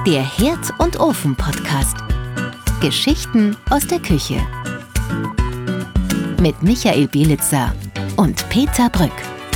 Der Herd- und Ofen-Podcast. Geschichten aus der Küche. Mit Michael Bielitzer und Peter Brück.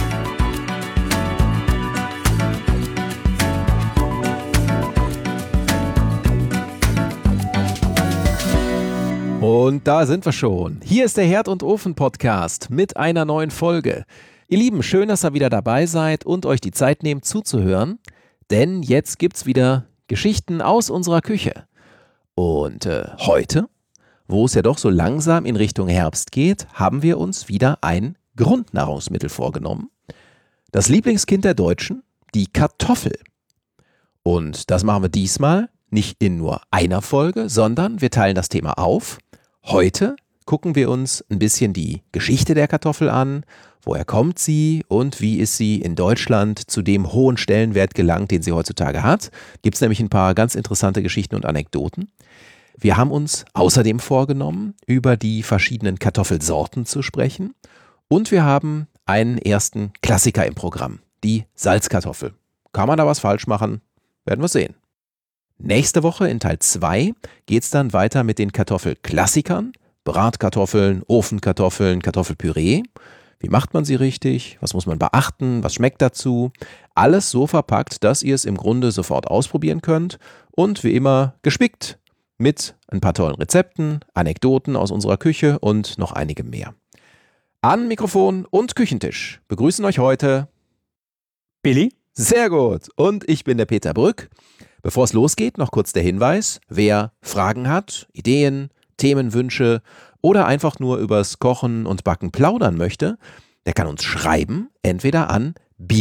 Und da sind wir schon. Hier ist der Herd- und Ofen-Podcast mit einer neuen Folge. Ihr Lieben, schön, dass ihr wieder dabei seid und euch die Zeit nehmt zuzuhören, denn jetzt gibt's wieder Geschichten aus unserer Küche. Und heute, wo es ja doch so langsam in Richtung Herbst geht, haben wir uns wieder ein Grundnahrungsmittel vorgenommen. Das Lieblingskind der Deutschen, die Kartoffel. Und das machen wir diesmal nicht in nur einer Folge, sondern wir teilen das Thema auf. Heute gucken wir uns ein bisschen die Geschichte der Kartoffel an, woher kommt sie und wie ist sie in Deutschland zu dem hohen Stellenwert gelangt, den sie heutzutage hat. Gibt es nämlich ein paar ganz interessante Geschichten und Anekdoten. Wir haben uns außerdem vorgenommen, über die verschiedenen Kartoffelsorten zu sprechen und wir haben einen ersten Klassiker im Programm, die Salzkartoffel. Kann man da was falsch machen? Werden wir sehen. Nächste Woche in Teil 2 geht es dann weiter mit den Kartoffelklassikern, Bratkartoffeln, Ofenkartoffeln, Kartoffelpüree. Wie macht man sie richtig? Was muss man beachten? Was schmeckt dazu? Alles so verpackt, dass ihr es im Grunde sofort ausprobieren könnt und wie immer gespickt mit ein paar tollen Rezepten, Anekdoten aus unserer Küche und noch einigem mehr. An Mikrofon und Küchentisch begrüßen euch heute Billy. Sehr gut. Und ich bin der Peter Brück. Bevor es losgeht, noch kurz der Hinweis, wer Fragen hat, Ideen, Themenwünsche oder einfach nur übers Kochen und Backen plaudern möchte, der kann uns schreiben, entweder an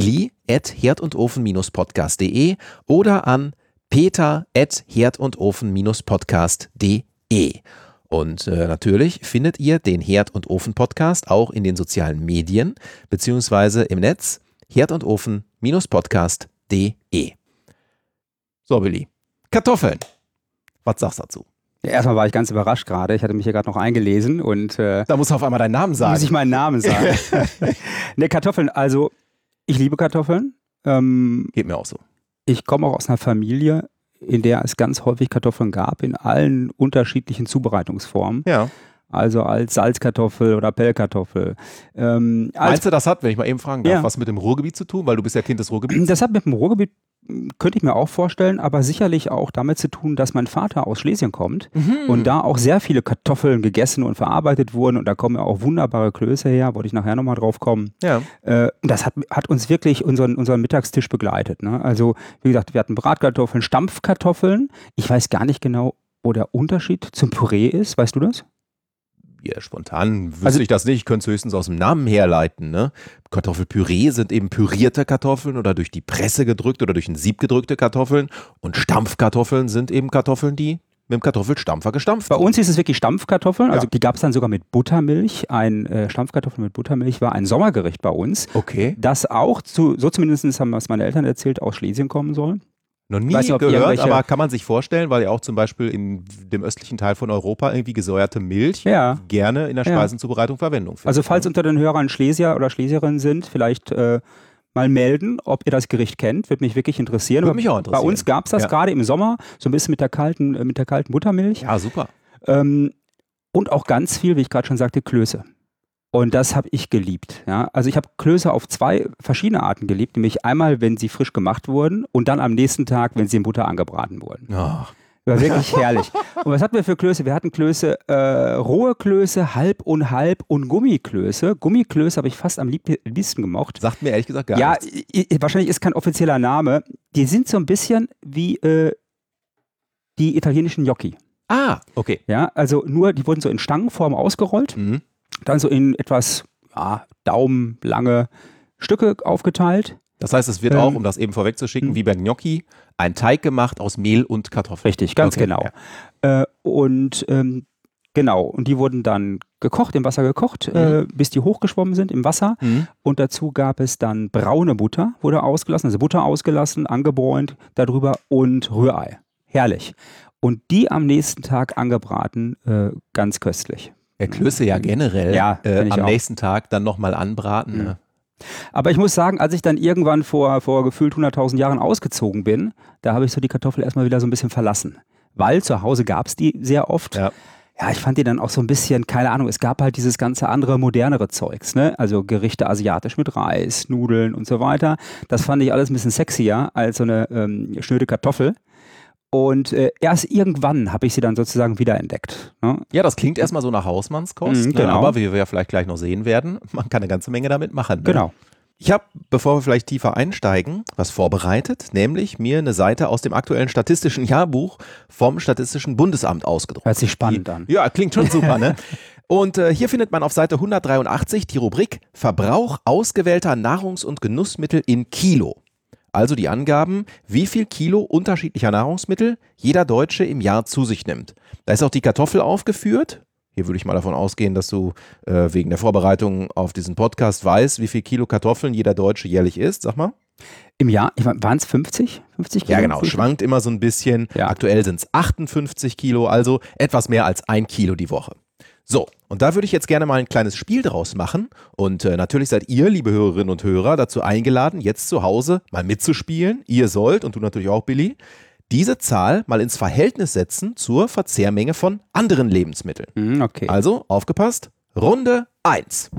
billy@herdundofen-podcast.de oder an peter@herdundofen-podcast.de. Und natürlich findet ihr den Herd- und Ofen-Podcast auch in den sozialen Medien beziehungsweise im Netz herdundofen-podcast.de. So, Billy. Kartoffeln. Was sagst du dazu? Ja, erstmal war ich ganz überrascht gerade. Ich hatte mich hier gerade noch eingelesen und da musst du auf einmal deinen Namen sagen. muss ich meinen Namen sagen. Ne, Kartoffeln, also ich liebe Kartoffeln. Geht mir auch so. Ich komme auch aus einer Familie, in der es ganz häufig Kartoffeln gab, in allen unterschiedlichen Zubereitungsformen. Ja. Also als Salzkartoffel oder Pellkartoffel. Meinst du, das hat, wenn ich mal eben fragen darf, Ja. was mit dem Ruhrgebiet zu tun? Weil du bist ja Kind des Ruhrgebiets. Das hat mit dem Ruhrgebiet, könnte ich mir auch vorstellen, aber sicherlich auch damit zu tun, dass mein Vater aus Schlesien kommt und da auch sehr viele Kartoffeln gegessen und verarbeitet wurden und da kommen ja auch wunderbare Klöße her, wollte ich nachher nochmal drauf kommen. Ja. Das hat uns wirklich unseren Mittagstisch begleitet. Ne? Also wie gesagt, wir hatten Bratkartoffeln, Stampfkartoffeln. Ich weiß gar nicht genau, wo der Unterschied zum Püree ist. Weißt du das? Ja, spontan wüsste ich das nicht. Ich könnte es höchstens aus dem Namen herleiten. Ne? Kartoffelpüree sind eben pürierte Kartoffeln oder durch die Presse gedrückt oder durch ein Sieb gedrückte Kartoffeln. Und Stampfkartoffeln sind eben Kartoffeln, die mit dem Kartoffelstampfer gestampft Bei wurden. uns hieß es wirklich Stampfkartoffeln. Also Ja. die gab es dann sogar mit Buttermilch. Ein Stampfkartoffel mit Buttermilch war ein Sommergericht bei uns. Okay. Das auch, so zumindest haben es meine Eltern erzählt, aus Schlesien kommen soll. Noch nie Weiß nicht, ob gehört, irgendwelche- aber kann man sich vorstellen, weil ja auch zum Beispiel in dem östlichen Teil von Europa irgendwie gesäuerte Milch Ja. gerne in der Ja. Speisenzubereitung Verwendung findet. Also falls unter den Hörern Schlesier oder Schlesierinnen sind, vielleicht mal melden, ob ihr das Gericht kennt. Würde mich wirklich interessieren. Würde mich auch interessieren. Bei uns gab es das Ja. gerade im Sommer, so ein bisschen mit der kalten Buttermilch. Ja, super. Und auch ganz viel, wie ich gerade schon sagte, Klöße. Und das habe ich geliebt. Ja? Also ich habe Klöße auf 2 verschiedene Arten geliebt, nämlich einmal, wenn sie frisch gemacht wurden und dann am nächsten Tag, wenn sie in Butter angebraten wurden. Ach, War wirklich herrlich. Und was hatten wir für Klöße? Wir hatten Klöße, rohe Klöße, halb und Gummiklöße. Gummiklöße habe ich fast am liebsten gemocht. sagt mir ehrlich gesagt gar Ja, nichts. wahrscheinlich ist kein offizieller Name. Die sind so ein bisschen wie die italienischen Gnocchi. Ah, okay. Ja, also nur, die wurden so in Stangenform ausgerollt, Mhm. dann so in etwas daumenlange Stücke aufgeteilt. Das heißt, es wird auch, um das eben vorwegzuschicken, wie bei Gnocchi, ein Teig gemacht aus Mehl und Kartoffeln. Richtig, ganz Okay, genau. Genau, und die wurden dann gekocht, im Wasser gekocht, bis die hochgeschwommen sind im Wasser. Mhm. Und dazu gab es dann braune Butter, wurde ausgelassen, also Butter ausgelassen, angebräunt darüber und Rührei. Herrlich. Und die am nächsten Tag angebraten, ganz köstlich. Klöße ja generell Ja, kenn ich am auch. nächsten Tag dann nochmal anbraten. Mhm. Ne? Aber ich muss sagen, als ich dann irgendwann vor gefühlt 100.000 Jahren ausgezogen bin, da habe ich so die Kartoffel erstmal wieder so ein bisschen verlassen. Weil zu Hause gab es die sehr oft. Ja. Ja, ich fand die dann auch so ein bisschen, keine Ahnung, es gab halt dieses ganze andere, modernere Zeugs, ne? Also Gerichte asiatisch mit Reis, Nudeln und so weiter. Das fand ich alles ein bisschen sexier als so eine schnöde Kartoffel. Und erst irgendwann habe ich sie dann sozusagen wiederentdeckt. Ne? Ja, das klingt erstmal so nach Hausmannskost, Genau. ne? Aber wie wir ja vielleicht gleich noch sehen werden, man kann eine ganze Menge damit machen. Ne? Genau. Ich habe, bevor wir vielleicht tiefer einsteigen, was vorbereitet, nämlich mir eine Seite aus dem aktuellen statistischen Jahrbuch vom Statistischen Bundesamt ausgedruckt. Hört sich spannend an. Ja, klingt schon super, ne? Und hier findet man auf Seite 183 die Rubrik Verbrauch ausgewählter Nahrungs- und Genussmittel in Kilo. Also die Angaben, wie viel Kilo unterschiedlicher Nahrungsmittel jeder Deutsche im Jahr zu sich nimmt. Da ist auch die Kartoffel aufgeführt. Hier würde ich mal davon ausgehen, dass du wegen der Vorbereitung auf diesen Podcast weißt, wie viel Kilo Kartoffeln jeder Deutsche jährlich isst. Sag mal. Im Jahr, waren es 50? 50 Kilo? Ja, genau. Schwankt immer so ein bisschen. Ja. Aktuell sind es 58 Kilo, also etwas mehr als 1 Kilo die Woche. So, und da würde ich jetzt gerne mal ein kleines Spiel draus machen. Und natürlich seid ihr, liebe Hörerinnen und Hörer, dazu eingeladen, jetzt zu Hause mal mitzuspielen. Ihr sollt, und du natürlich auch, Billy, diese Zahl mal ins Verhältnis setzen zur Verzehrmenge von anderen Lebensmitteln. Okay. Also, aufgepasst, Runde 1.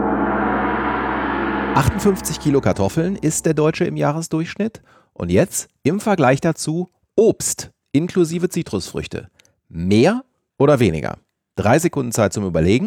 58 Kilo Kartoffeln isst der Deutsche im Jahresdurchschnitt. Und jetzt im Vergleich dazu Obst inklusive Zitrusfrüchte. Mehr oder weniger? 3 Sekunden Zeit zum Überlegen.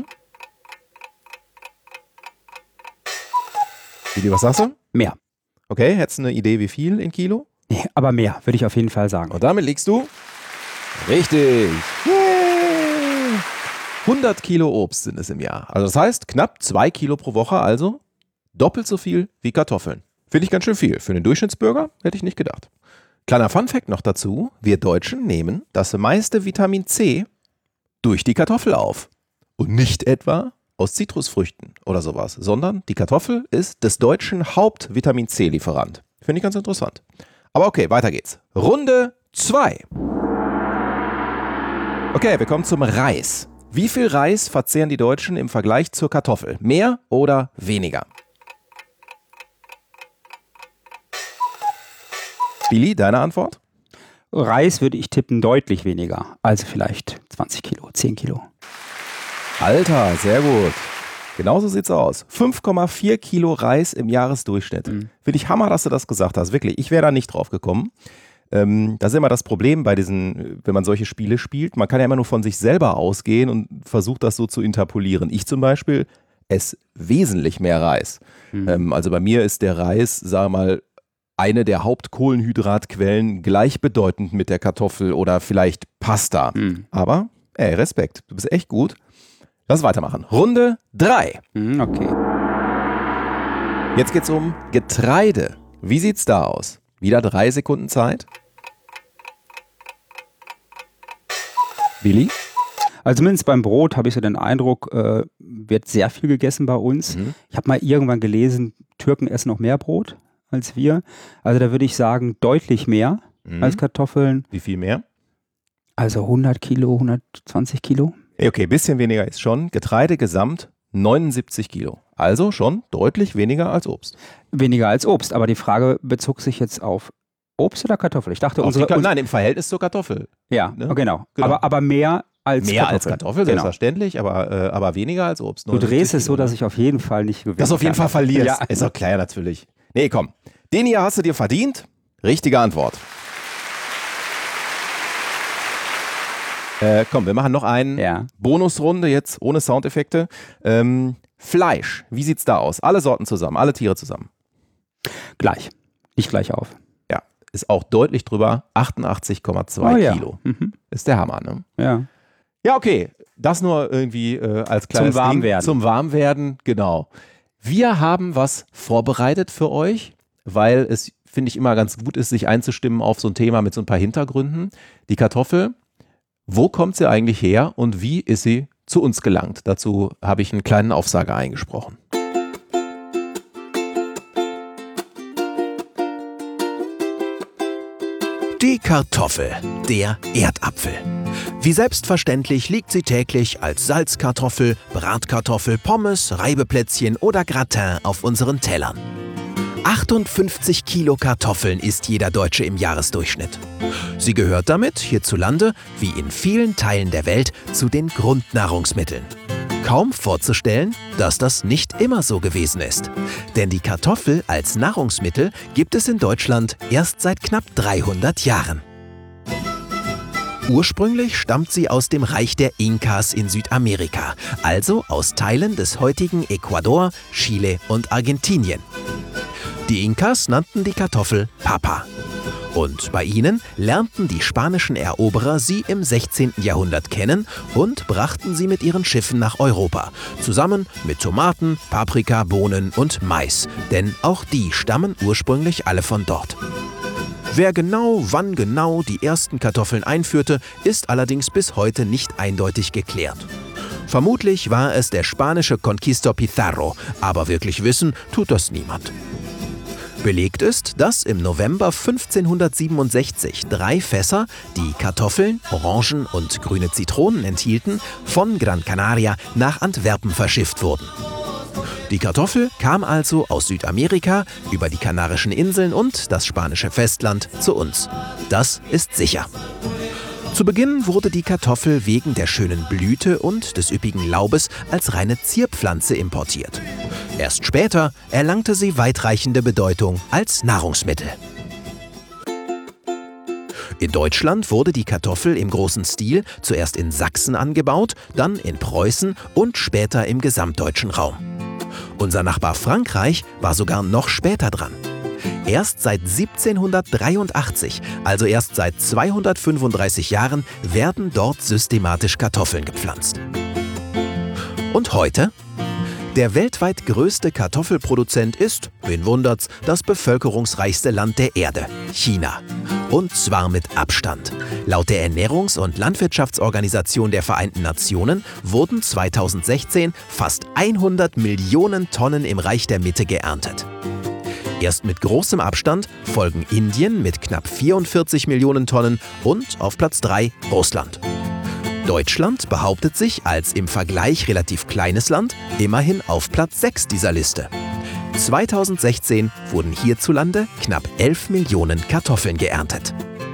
Billy, was sagst du? Mehr. Okay, hättest du eine Idee, wie viel in Kilo? Nee, aber mehr, würde ich auf jeden Fall sagen. Und damit liegst du richtig. Yeah. 100 Kilo Obst sind es im Jahr. Also das heißt knapp 2 Kilo pro Woche, also doppelt so viel wie Kartoffeln. Finde ich ganz schön viel. Für den Durchschnittsbürger hätte ich nicht gedacht. Kleiner Funfact noch dazu. Wir Deutschen nehmen das meiste Vitamin C durch die Kartoffel auf. Und nicht etwa aus Zitrusfrüchten oder sowas, sondern die Kartoffel ist des Deutschen Haupt-Vitamin C-Lieferant. Finde ich ganz interessant. Aber okay, weiter geht's. Runde 2. Okay, wir kommen zum Reis. Wie viel Reis verzehren die Deutschen im Vergleich zur Kartoffel? Mehr oder weniger? Billy, deine Antwort? Reis würde ich tippen deutlich weniger. Also vielleicht 20 Kilo, 10 Kilo. Alter, sehr gut. Genauso sieht's aus. 5,4 Kilo Reis im Jahresdurchschnitt. Finde ich Hammer, dass du das gesagt hast. Wirklich, ich wäre da nicht drauf gekommen. Das ist immer das Problem bei diesen, wenn man solche Spiele spielt. Man kann ja immer nur von sich selber ausgehen und versucht das so zu interpolieren. Ich zum Beispiel esse wesentlich mehr Reis. Also bei mir ist der Reis, sag mal, eine der Hauptkohlenhydratquellen gleichbedeutend mit der Kartoffel oder vielleicht Pasta. Aber, Respekt, du bist echt gut. Lass weitermachen. Runde 3. Okay. Jetzt geht's um Getreide. Wie sieht's da aus? Wieder 3 Sekunden Zeit. Billy? Also zumindest beim Brot habe ich so den Eindruck, wird sehr viel gegessen bei uns. Ich habe mal irgendwann gelesen, Türken essen noch mehr Brot als wir. Also da würde ich sagen, deutlich mehr als Kartoffeln. Wie viel mehr? Also 100 Kilo, 120 Kilo. Okay, bisschen weniger ist schon. Getreide gesamt 79 Kilo. Also schon deutlich weniger als Obst. Weniger als Obst, aber die Frage bezog sich jetzt auf Obst oder Kartoffel? Ich dachte, Nein, im Verhältnis zur Kartoffel. Ja, ne? Genau. Genau. Aber mehr als Mehr Kartoffel. als Kartoffel, Genau. selbstverständlich, aber weniger als Obst. Du drehst es so, Kilo, dass ich auf jeden Fall nicht gewinne. das auf jeden Fall verlierst. Ja. Ist doch klar, natürlich. Nee, komm. Den hier hast du dir verdient. Richtige Antwort. Komm, wir machen noch eine Bonusrunde jetzt ohne Soundeffekte. Fleisch, wie sieht's da aus? Alle Sorten zusammen, alle Tiere zusammen. Gleich. Nicht gleich auf. Ja, ist auch deutlich drüber. 88,2 Kilo. Ist der Hammer, ne? Ja. Ja, okay. Das nur irgendwie als kleines Zum Warmwerden. Zum Warmwerden, genau. Wir haben was vorbereitet für euch, weil es, finde ich, immer ganz gut ist, sich einzustimmen auf so ein Thema mit so ein paar Hintergründen. Die Kartoffel, wo kommt sie eigentlich her und wie ist sie zu uns gelangt? Dazu habe ich einen kleinen Aufsager eingesprochen. Die Kartoffel, der Erdapfel. Wie selbstverständlich liegt sie täglich als Salzkartoffel, Bratkartoffel, Pommes, Reibeplätzchen oder Gratin auf unseren Tellern. 58 Kilo Kartoffeln isst jeder Deutsche im Jahresdurchschnitt. Sie gehört damit hierzulande, wie in vielen Teilen der Welt, zu den Grundnahrungsmitteln. Kaum vorzustellen, dass das nicht immer so gewesen ist. Denn die Kartoffel als Nahrungsmittel gibt es in Deutschland erst seit knapp 300 Jahren. Ursprünglich stammt sie aus dem Reich der Inkas in Südamerika, also aus Teilen des heutigen Ecuador, Chile und Argentinien. Die Inkas nannten die Kartoffel Papa. Und bei ihnen lernten die spanischen Eroberer sie im 16. Jahrhundert kennen und brachten sie mit ihren Schiffen nach Europa, zusammen mit Tomaten, Paprika, Bohnen und Mais, denn auch die stammen ursprünglich alle von dort. Wer genau, wann genau die ersten Kartoffeln einführte, ist allerdings bis heute nicht eindeutig geklärt. Vermutlich war es der spanische Conquistador Pizarro, aber wirklich wissen tut das niemand. Belegt ist, dass im November 1567 3 Fässer, die Kartoffeln, Orangen und grüne Zitronen enthielten, von Gran Canaria nach Antwerpen verschifft wurden. Die Kartoffel kam also aus Südamerika über die Kanarischen Inseln und das spanische Festland zu uns. Das ist sicher. Zu Beginn wurde die Kartoffel wegen der schönen Blüte und des üppigen Laubes als reine Zierpflanze importiert. Erst später erlangte sie weitreichende Bedeutung als Nahrungsmittel. In Deutschland wurde die Kartoffel im großen Stil zuerst in Sachsen angebaut, dann in Preußen und später im gesamtdeutschen Raum. Unser Nachbar Frankreich war sogar noch später dran. Erst seit 1783, also erst seit 235 Jahren, werden dort systematisch Kartoffeln gepflanzt. Und heute? Der weltweit größte Kartoffelproduzent ist, wen wundert's, das bevölkerungsreichste Land der Erde, China. Und zwar mit Abstand. Laut der Ernährungs- und Landwirtschaftsorganisation der Vereinten Nationen wurden 2016 fast 100 Millionen Tonnen im Reich der Mitte geerntet. Erst mit großem Abstand folgen Indien mit knapp 44 Millionen Tonnen und auf Platz 3 Russland. Deutschland behauptet sich als im Vergleich relativ kleines Land immerhin auf Platz 6 dieser Liste. 2016 wurden hierzulande knapp 11 Millionen Kartoffeln geerntet.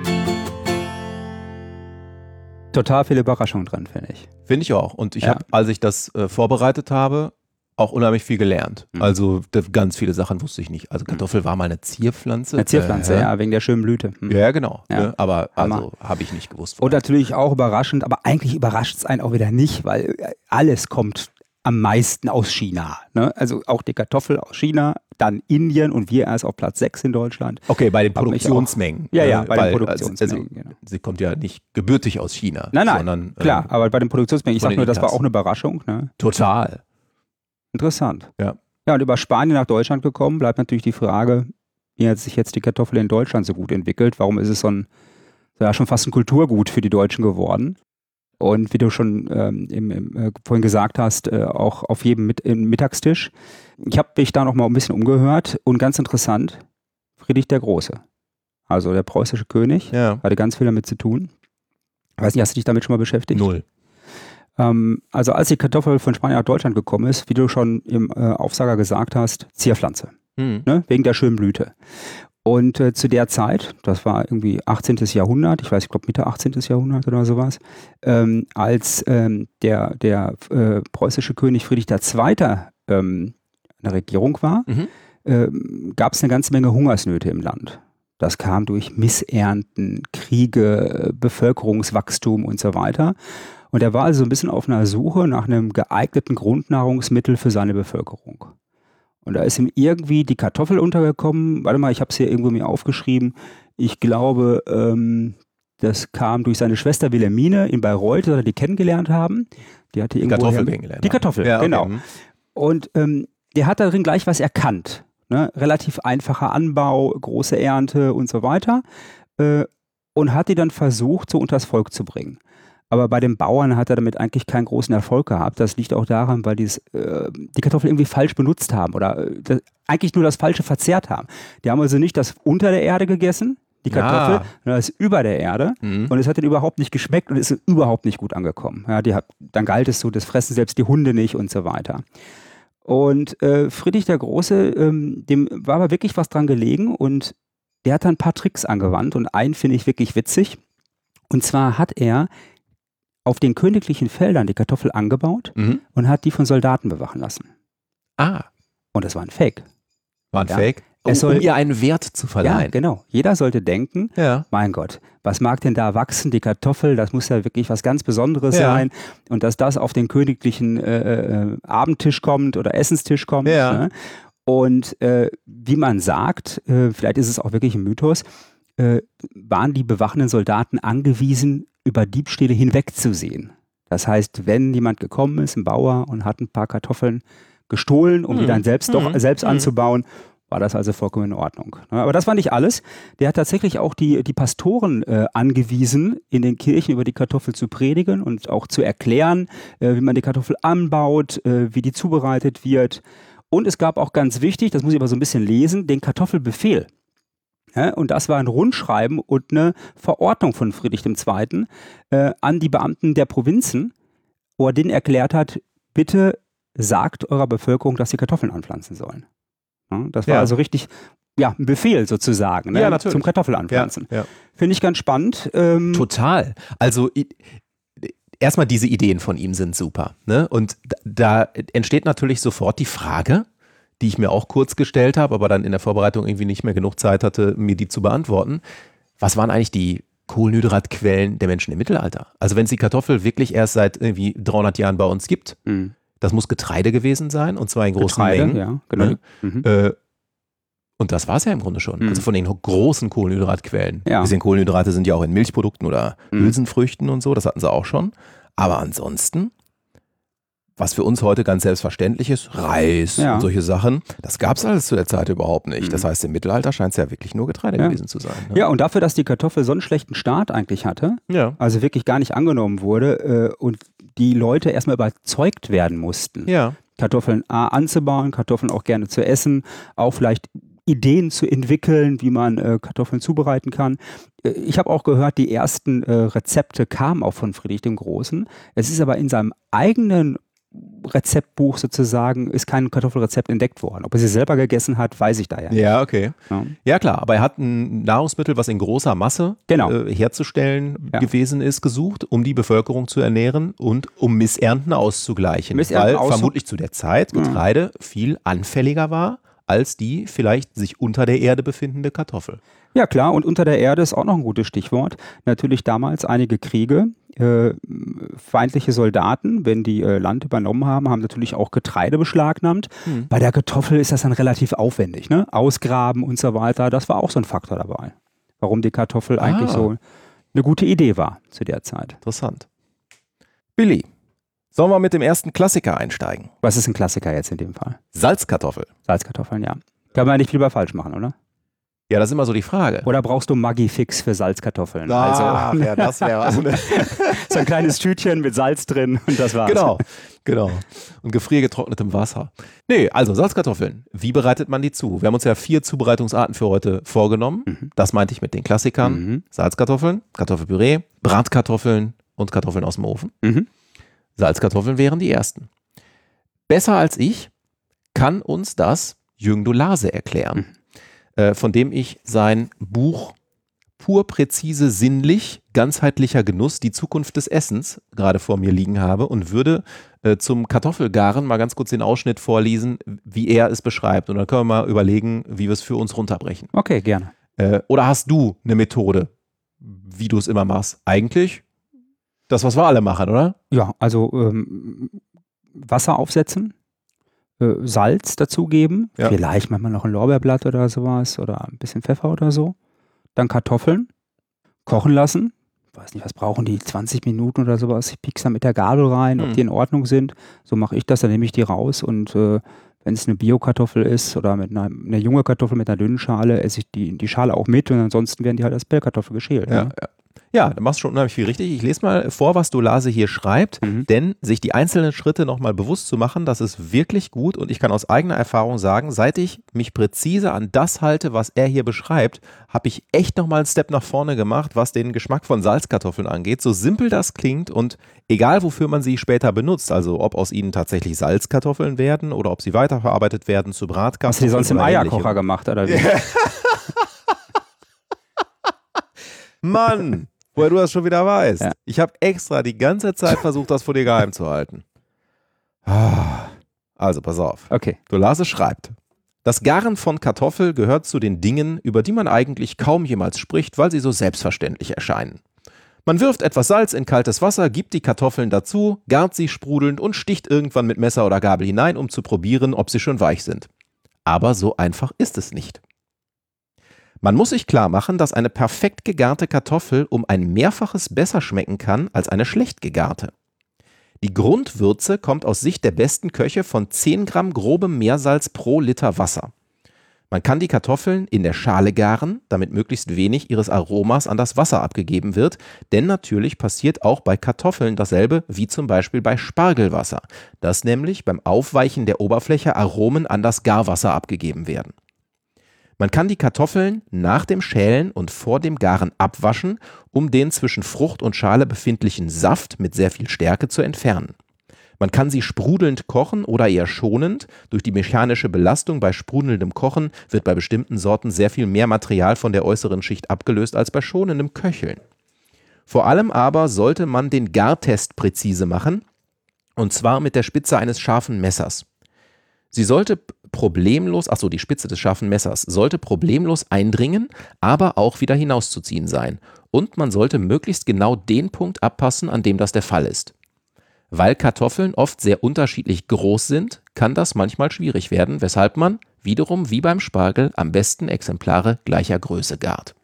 Total viele Überraschungen drin, finde ich. Finde ich auch. Und ich habe, als ich das vorbereitet habe, auch unheimlich viel gelernt. Also ganz viele Sachen wusste ich nicht. Also Kartoffel war mal eine Zierpflanze. Eine Zierpflanze, ja, wegen der schönen Blüte. Ja, genau. Ja. Ne? Aber also habe ich nicht gewusst. Und natürlich auch überraschend, aber eigentlich überrascht es einen auch wieder nicht, weil alles kommt am meisten aus China. Ne? Also auch die Kartoffel aus China, dann Indien und wir erst auf Platz 6 in Deutschland. Okay, bei den Produktionsmengen. Bei den Produktionsmengen. Also, genau. Sie kommt ja nicht gebürtig aus China. Nein, sondern, klar, aber bei den Produktionsmengen, ich sag nur, das war auch eine Überraschung. Ne? Total. Interessant. Ja. Ja, und über Spanien nach Deutschland gekommen, bleibt natürlich die Frage, wie hat sich jetzt die Kartoffel in Deutschland so gut entwickelt? Warum ist es schon fast ein Kulturgut für die Deutschen geworden? Und wie du schon vorhin gesagt hast, auch auf jedem Mittagstisch. Ich habe mich da noch mal ein bisschen umgehört und ganz interessant, Friedrich der Große, also der preußische König, hatte ganz viel damit zu tun. Ich weiß nicht, hast du dich damit schon mal beschäftigt? Null. Also als die Kartoffel von Spanien nach Deutschland gekommen ist, wie du schon im Aufsager gesagt hast, Zierpflanze, ne? Wegen der schönen Blüte. Und zu der Zeit, das war irgendwie 18. Jahrhundert, ich glaube Mitte 18. Jahrhundert oder sowas, als der preußische König Friedrich II. In der Regierung war, gab es eine ganze Menge Hungersnöte im Land. Das kam durch Missernten, Kriege, Bevölkerungswachstum und so weiter. Und er war also ein bisschen auf einer Suche nach einem geeigneten Grundnahrungsmittel für seine Bevölkerung. Und da ist ihm irgendwie die Kartoffel untergekommen. Warte mal, ich habe es hier irgendwo mir aufgeschrieben. Ich glaube, das kam durch seine Schwester Wilhelmine in Bayreuth, dass die kennengelernt haben. Die hatte irgendwo Kartoffel kennengelernt. Die Kartoffel, ja, genau. Okay. Und der hat darin gleich was erkannt. Ne? Relativ einfacher Anbau, große Ernte und so weiter. Und hat die dann versucht, so unters Volk zu bringen. Aber bei den Bauern hat er damit eigentlich keinen großen Erfolg gehabt. Das liegt auch daran, weil die Kartoffel irgendwie falsch benutzt haben oder eigentlich nur das Falsche verzehrt haben. Die haben also nicht das unter der Erde gegessen, die Kartoffel, und das ist über der Erde und es hat ihnen überhaupt nicht geschmeckt und ist überhaupt nicht gut angekommen. Ja, dann galt es so, das fressen selbst die Hunde nicht und so weiter. Und Friedrich der Große, dem war aber wirklich was dran gelegen und der hat dann ein paar Tricks angewandt und einen finde ich wirklich witzig. Und zwar hat er auf den königlichen Feldern die Kartoffel angebaut und hat die von Soldaten bewachen lassen. Ah. Und das war ein Fake. War ein Fake? Um ihr einen Wert zu verleihen. Ja, genau. Jeder sollte denken, mein Gott, was mag denn da wachsen, die Kartoffel, das muss ja wirklich was ganz Besonderes sein. Und dass das auf den königlichen Abendtisch kommt oder Essenstisch kommt. Ja. Ne? Und wie man sagt, vielleicht ist es auch wirklich ein Mythos, waren die bewachenden Soldaten angewiesen, über Diebstähle hinwegzusehen. Das heißt, wenn jemand gekommen ist, ein Bauer, und hat ein paar Kartoffeln gestohlen, um die dann selbst anzubauen, war das also vollkommen in Ordnung. Aber das war nicht alles. Der hat tatsächlich auch die Pastoren angewiesen, in den Kirchen über die Kartoffel zu predigen und auch zu erklären, wie man die Kartoffel anbaut, wie die zubereitet wird. Und es gab auch ganz wichtig, das muss ich aber so ein bisschen lesen, den Kartoffelbefehl. Ja, und das war ein Rundschreiben und eine Verordnung von Friedrich II. An die Beamten der Provinzen, wo er denen erklärt hat, bitte sagt eurer Bevölkerung, dass sie Kartoffeln anpflanzen sollen. Ja, das war also richtig, ein Befehl sozusagen, ne? Zum Kartoffelanpflanzen. Ja. Finde ich ganz spannend. Total. Also erstmal diese Ideen von ihm sind super. Ne? Und da entsteht natürlich sofort die Frage, die ich mir auch kurz gestellt habe, aber dann in der Vorbereitung irgendwie nicht mehr genug Zeit hatte, mir die zu beantworten. Was waren eigentlich die Kohlenhydratquellen der Menschen im Mittelalter? Also wenn es die Kartoffel wirklich erst seit irgendwie 300 Jahren bei uns gibt, das muss Getreide gewesen sein, und zwar in großen Mengen. Ja, genau. Ne? Und das war es ja im Grunde schon. Also von den großen Kohlenhydratquellen. Ja. Diese Kohlenhydrate sind ja auch in Milchprodukten oder Hülsenfrüchten und so, das hatten sie auch schon. Aber ansonsten, was für uns heute ganz selbstverständlich ist, Reis und solche Sachen, das gab es alles zu der Zeit überhaupt nicht. Das heißt, im Mittelalter scheint es ja wirklich nur Getreide gewesen zu sein. Ne? Ja, und dafür, dass die Kartoffel so einen schlechten Start eigentlich hatte, also wirklich gar nicht angenommen wurde und die Leute erstmal überzeugt werden mussten, Kartoffeln anzubauen, Kartoffeln auch gerne zu essen, auch vielleicht Ideen zu entwickeln, wie man Kartoffeln zubereiten kann. Ich habe auch gehört, die ersten Rezepte kamen auch von Friedrich dem Großen. Es ist aber in seinem eigenen Rezeptbuch sozusagen, ist kein Kartoffelrezept entdeckt worden. Ob er sie selber gegessen hat, weiß ich da ja nicht. Ja, okay. Ja klar, aber er hat ein Nahrungsmittel, was in großer Masse herzustellen gewesen ist, gesucht, um die Bevölkerung zu ernähren und um Missernten auszugleichen. Weil vermutlich zu der Zeit Getreide viel anfälliger war als die vielleicht sich unter der Erde befindende Kartoffel. Ja klar, und unter der Erde ist auch noch ein gutes Stichwort. Natürlich damals einige Kriege, feindliche Soldaten, wenn die Land übernommen haben, haben natürlich auch Getreide beschlagnahmt. Bei der Kartoffel ist das dann relativ aufwendig, ne? Ausgraben und so weiter, das war auch so ein Faktor dabei. Warum die Kartoffel eigentlich so eine gute Idee war zu der Zeit. Interessant. Billy, sollen wir mit dem ersten Klassiker einsteigen? Was ist ein Klassiker jetzt in dem Fall? Salzkartoffel. Salzkartoffeln, ja. Kann man nicht viel falsch machen, oder? Ja, das ist immer so die Frage. Oder brauchst du Maggi-Fix für Salzkartoffeln? Ja, das wäre was. So ein kleines Tütchen mit Salz drin und das war's. Genau. Und gefriergetrocknetem Wasser. Nee, also Salzkartoffeln. Wie bereitet man die zu? Wir haben uns ja 4 Zubereitungsarten für heute vorgenommen. Das meinte ich mit den Klassikern. Salzkartoffeln, Kartoffelpüree, Bratkartoffeln und Kartoffeln aus dem Ofen. Salzkartoffeln wären die ersten. Besser als ich kann uns das Jürgen Dolase erklären, von dem ich sein Buch Pur präzise sinnlich, ganzheitlicher Genuss, die Zukunft des Essens gerade vor mir liegen habe und würde zum Kartoffelgaren mal ganz kurz den Ausschnitt vorlesen, wie er es beschreibt. Und dann können wir mal überlegen, wie wir es für uns runterbrechen. Okay, gerne. Oder hast du eine Methode, wie du es immer machst? Eigentlich das, was wir alle machen, oder? Ja, also Wasser aufsetzen, Salz dazugeben, vielleicht manchmal noch ein Lorbeerblatt oder sowas oder ein bisschen Pfeffer oder so. Dann Kartoffeln kochen lassen. Ich weiß nicht, was brauchen die? 20 Minuten oder sowas. Ich piekse da mit der Gabel rein, ob die in Ordnung sind. So mache ich das, dann nehme ich die raus und wenn es eine Bio-Kartoffel ist oder mit einer junge Kartoffel mit einer dünnen Schale, esse ich die Schale auch mit und ansonsten werden die halt als Pellkartoffel geschält. Ja. Ja, du machst schon unheimlich viel richtig. Ich lese mal vor, was Dolase hier schreibt, denn sich die einzelnen Schritte nochmal bewusst zu machen, das ist wirklich gut und ich kann aus eigener Erfahrung sagen, seit ich mich präzise an das halte, was er hier beschreibt, habe ich echt nochmal einen Step nach vorne gemacht, was den Geschmack von Salzkartoffeln angeht. So simpel das klingt und egal wofür man sie später benutzt, also ob aus ihnen tatsächlich Salzkartoffeln werden oder ob sie weiterverarbeitet werden zu Bratkartoffeln. Hast du die sonst im Eierkocher gemacht, oder wie? Mann! Woher du das schon wieder weißt. Ja. Ich habe extra die ganze Zeit versucht, das vor dir geheim zu halten. Also, pass auf. Okay. Dolase schreibt: Das Garen von Kartoffel gehört zu den Dingen, über die man eigentlich kaum jemals spricht, weil sie so selbstverständlich erscheinen. Man wirft etwas Salz in kaltes Wasser, gibt die Kartoffeln dazu, gart sie sprudelnd und sticht irgendwann mit Messer oder Gabel hinein, um zu probieren, ob sie schon weich sind. Aber so einfach ist es nicht. Man muss sich klar machen, dass eine perfekt gegarte Kartoffel um ein Mehrfaches besser schmecken kann als eine schlecht gegarte. Die Grundwürze kommt aus Sicht der besten Köche von 10 Gramm grobem Meersalz pro Liter Wasser. Man kann die Kartoffeln in der Schale garen, damit möglichst wenig ihres Aromas an das Wasser abgegeben wird, denn natürlich passiert auch bei Kartoffeln dasselbe wie zum Beispiel bei Spargelwasser, dass nämlich beim Aufweichen der Oberfläche Aromen an das Garwasser abgegeben werden. Man kann die Kartoffeln nach dem Schälen und vor dem Garen abwaschen, um den zwischen Frucht und Schale befindlichen Saft mit sehr viel Stärke zu entfernen. Man kann sie sprudelnd kochen oder eher schonend. Durch die mechanische Belastung bei sprudelndem Kochen wird bei bestimmten Sorten sehr viel mehr Material von der äußeren Schicht abgelöst als bei schonendem Köcheln. Vor allem aber sollte man den Gartest präzise machen, und zwar mit der Spitze eines scharfen Messers. Sie sollte problemlos, die Spitze des scharfen Messers sollte problemlos eindringen, aber auch wieder hinauszuziehen sein. Und man sollte möglichst genau den Punkt abpassen, an dem das der Fall ist. Weil Kartoffeln oft sehr unterschiedlich groß sind, kann das manchmal schwierig werden, weshalb man, wiederum wie beim Spargel, am besten Exemplare gleicher Größe gart.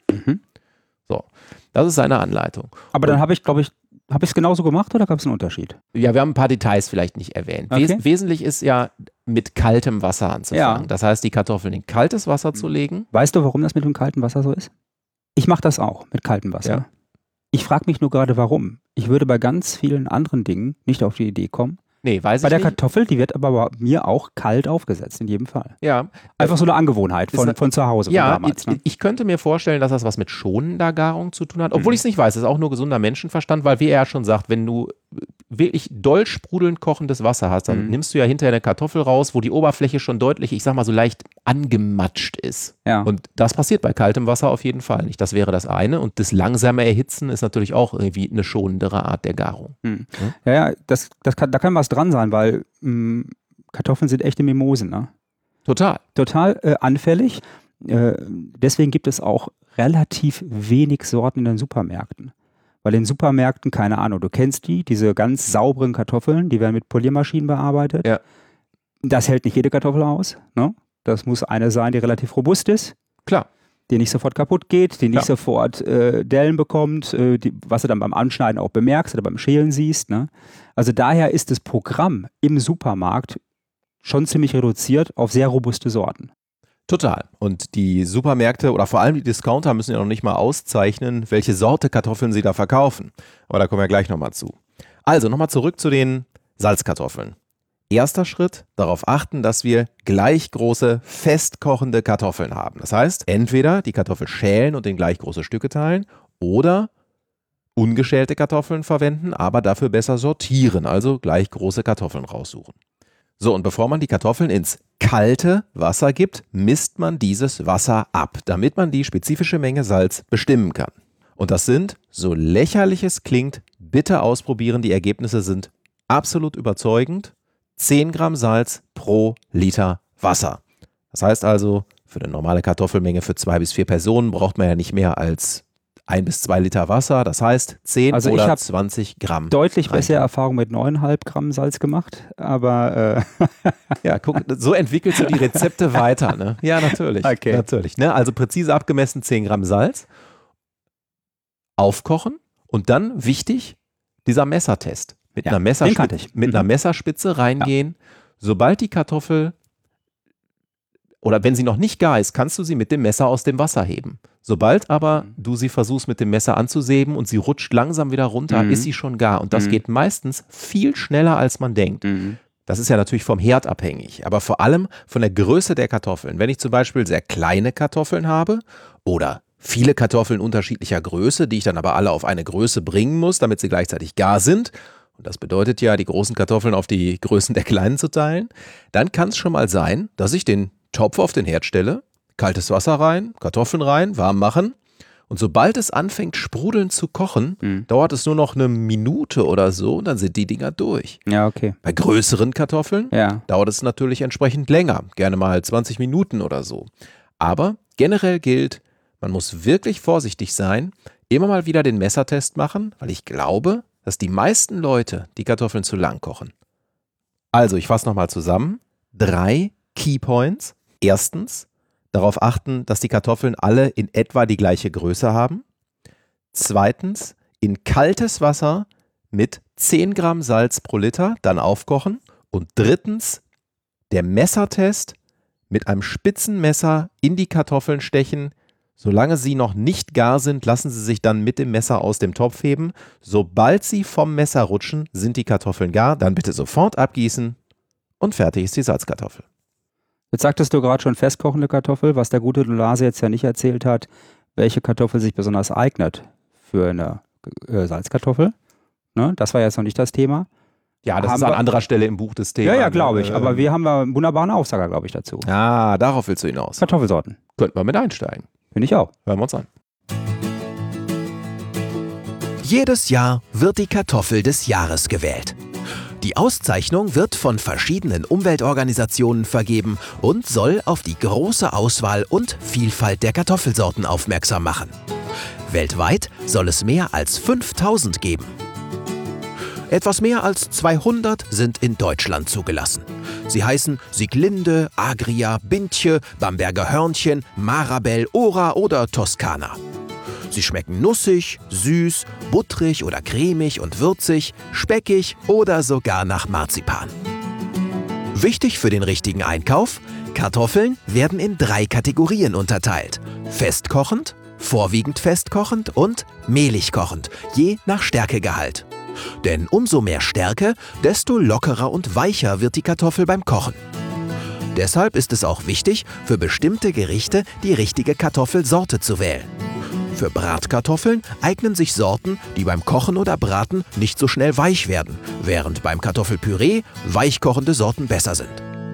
So, das ist seine Anleitung. Aber dann habe ich es genauso gemacht oder gab es einen Unterschied? Ja, wir haben ein paar Details vielleicht nicht erwähnt. Okay. Wesentlich ist ja, mit kaltem Wasser anzufangen. Ja. Das heißt, die Kartoffeln in kaltes Wasser zu legen. Weißt du, warum das mit dem kalten Wasser so ist? Ich mache das auch mit kaltem Wasser. Ja. Ich frage mich nur gerade, warum. Ich würde bei ganz vielen anderen Dingen nicht auf die Idee kommen. Nee, weiß ich nicht. Bei der Kartoffel, die wird aber bei mir auch kalt aufgesetzt, in jedem Fall. Ja. Einfach so eine Angewohnheit von zu Hause, von damals. Ne? Ich könnte mir vorstellen, dass das was mit schonender Garung zu tun hat, obwohl ich es nicht weiß. Das ist auch nur gesunder Menschenverstand, weil wie er ja schon sagt, wenn du wirklich doll sprudelnd kochendes Wasser hast, dann nimmst du ja hinterher eine Kartoffel raus, wo die Oberfläche schon deutlich, ich sag mal so leicht angematscht ist. Ja. Und das passiert bei kaltem Wasser auf jeden Fall nicht. Das wäre das eine. Und das langsame Erhitzen ist natürlich auch irgendwie eine schonendere Art der Garung. Ja, da kann was dran sein, weil Kartoffeln sind echte Mimosen. Ne? Total anfällig. Deswegen gibt es auch relativ wenig Sorten in den Supermärkten. Weil in Supermärkten, keine Ahnung, du kennst diese ganz sauberen Kartoffeln, die werden mit Poliermaschinen bearbeitet. Ja. Das hält nicht jede Kartoffel aus. Ne? Das muss eine sein, die relativ robust ist. Klar. Die nicht sofort kaputt geht, die nicht sofort Dellen bekommt, was du dann beim Anschneiden auch bemerkst oder beim Schälen siehst. Ne? Also daher ist das Programm im Supermarkt schon ziemlich reduziert auf sehr robuste Sorten. Total. Und die Supermärkte oder vor allem die Discounter müssen ja noch nicht mal auszeichnen, welche Sorte Kartoffeln sie da verkaufen. Aber da kommen wir gleich nochmal zu. Also nochmal zurück zu den Salzkartoffeln. Erster Schritt, darauf achten, dass wir gleich große, festkochende Kartoffeln haben. Das heißt, entweder die Kartoffel schälen und in gleich große Stücke teilen oder ungeschälte Kartoffeln verwenden, aber dafür besser sortieren, also gleich große Kartoffeln raussuchen. So, und bevor man die Kartoffeln ins kalte Wasser gibt, misst man dieses Wasser ab, damit man die spezifische Menge Salz bestimmen kann. Und das sind, so lächerlich es klingt, bitte ausprobieren, die Ergebnisse sind absolut überzeugend, 10 Gramm Salz pro Liter Wasser. Das heißt also, für eine normale Kartoffelmenge für 2 bis 4 Personen braucht man ja nicht mehr als 1 bis 2 Liter Wasser, das heißt 10 oder 20 Gramm. Deutlich bessere Erfahrung mit 9,5 Gramm Salz gemacht, aber ja, guck, so entwickelst du die Rezepte weiter, ne? Ja, natürlich. Okay. Natürlich, ne? Also präzise abgemessen 10 Gramm Salz, aufkochen und dann, wichtig, dieser Messertest. Mit einer Messerspitze reingehen. Sobald die Kartoffel oder wenn sie noch nicht gar ist, kannst du sie mit dem Messer aus dem Wasser heben. Sobald aber du sie versuchst mit dem Messer anzusäben und sie rutscht langsam wieder runter, ist sie schon gar. Und das geht meistens viel schneller, als man denkt. Das ist ja natürlich vom Herd abhängig, aber vor allem von der Größe der Kartoffeln. Wenn ich zum Beispiel sehr kleine Kartoffeln habe oder viele Kartoffeln unterschiedlicher Größe, die ich dann aber alle auf eine Größe bringen muss, damit sie gleichzeitig gar sind, und das bedeutet ja, die großen Kartoffeln auf die Größen der kleinen zu teilen, dann kann es schon mal sein, dass ich den Topf auf den Herd stelle, kaltes Wasser rein, Kartoffeln rein, warm machen und sobald es anfängt sprudeln zu kochen, dauert es nur noch eine Minute oder so und dann sind die Dinger durch. Ja, okay. Bei größeren Kartoffeln dauert es natürlich entsprechend länger, gerne mal 20 Minuten oder so. Aber generell gilt, man muss wirklich vorsichtig sein, immer mal wieder den Messertest machen, weil ich glaube, dass die meisten Leute die Kartoffeln zu lang kochen. Also, ich fasse nochmal zusammen. 3 Keypoints. Erstens, darauf achten, dass die Kartoffeln alle in etwa die gleiche Größe haben. Zweitens, in kaltes Wasser mit 10 Gramm Salz pro Liter, dann aufkochen. Und drittens, der Messertest mit einem spitzen Messer in die Kartoffeln stechen. Solange sie noch nicht gar sind, lassen Sie sich dann mit dem Messer aus dem Topf heben. Sobald sie vom Messer rutschen, sind die Kartoffeln gar. Dann bitte sofort abgießen und fertig ist die Salzkartoffel. Jetzt sagtest du gerade schon festkochende Kartoffel, was der gute Lase jetzt ja nicht erzählt hat, welche Kartoffel sich besonders eignet für eine Salzkartoffel. Ne? Das war jetzt noch nicht das Thema. Ja, das ist an anderer Stelle im Buch das Thema. Ja, glaube ich. Aber wir haben einen wunderbaren Aufsager, glaube ich, dazu. Ah, darauf willst du hinaus. Kartoffelsorten. Könnten wir mit einsteigen. Finde ich auch. Hören wir uns an. Jedes Jahr wird die Kartoffel des Jahres gewählt. Die Auszeichnung wird von verschiedenen Umweltorganisationen vergeben und soll auf die große Auswahl und Vielfalt der Kartoffelsorten aufmerksam machen. Weltweit soll es mehr als 5000 geben. Etwas mehr als 200 sind in Deutschland zugelassen. Sie heißen Sieglinde, Agria, Bintje, Bamberger Hörnchen, Marabell, Ora oder Toskana. Sie schmecken nussig, süß, buttrig oder cremig und würzig, speckig oder sogar nach Marzipan. Wichtig für den richtigen Einkauf: Kartoffeln werden in 3 Kategorien unterteilt: festkochend, vorwiegend festkochend und mehlig kochend, je nach Stärkegehalt. Denn umso mehr Stärke, desto lockerer und weicher wird die Kartoffel beim Kochen. Deshalb ist es auch wichtig, für bestimmte Gerichte die richtige Kartoffelsorte zu wählen. Für Bratkartoffeln eignen sich Sorten, die beim Kochen oder Braten nicht so schnell weich werden, während beim Kartoffelpüree weichkochende Sorten besser sind.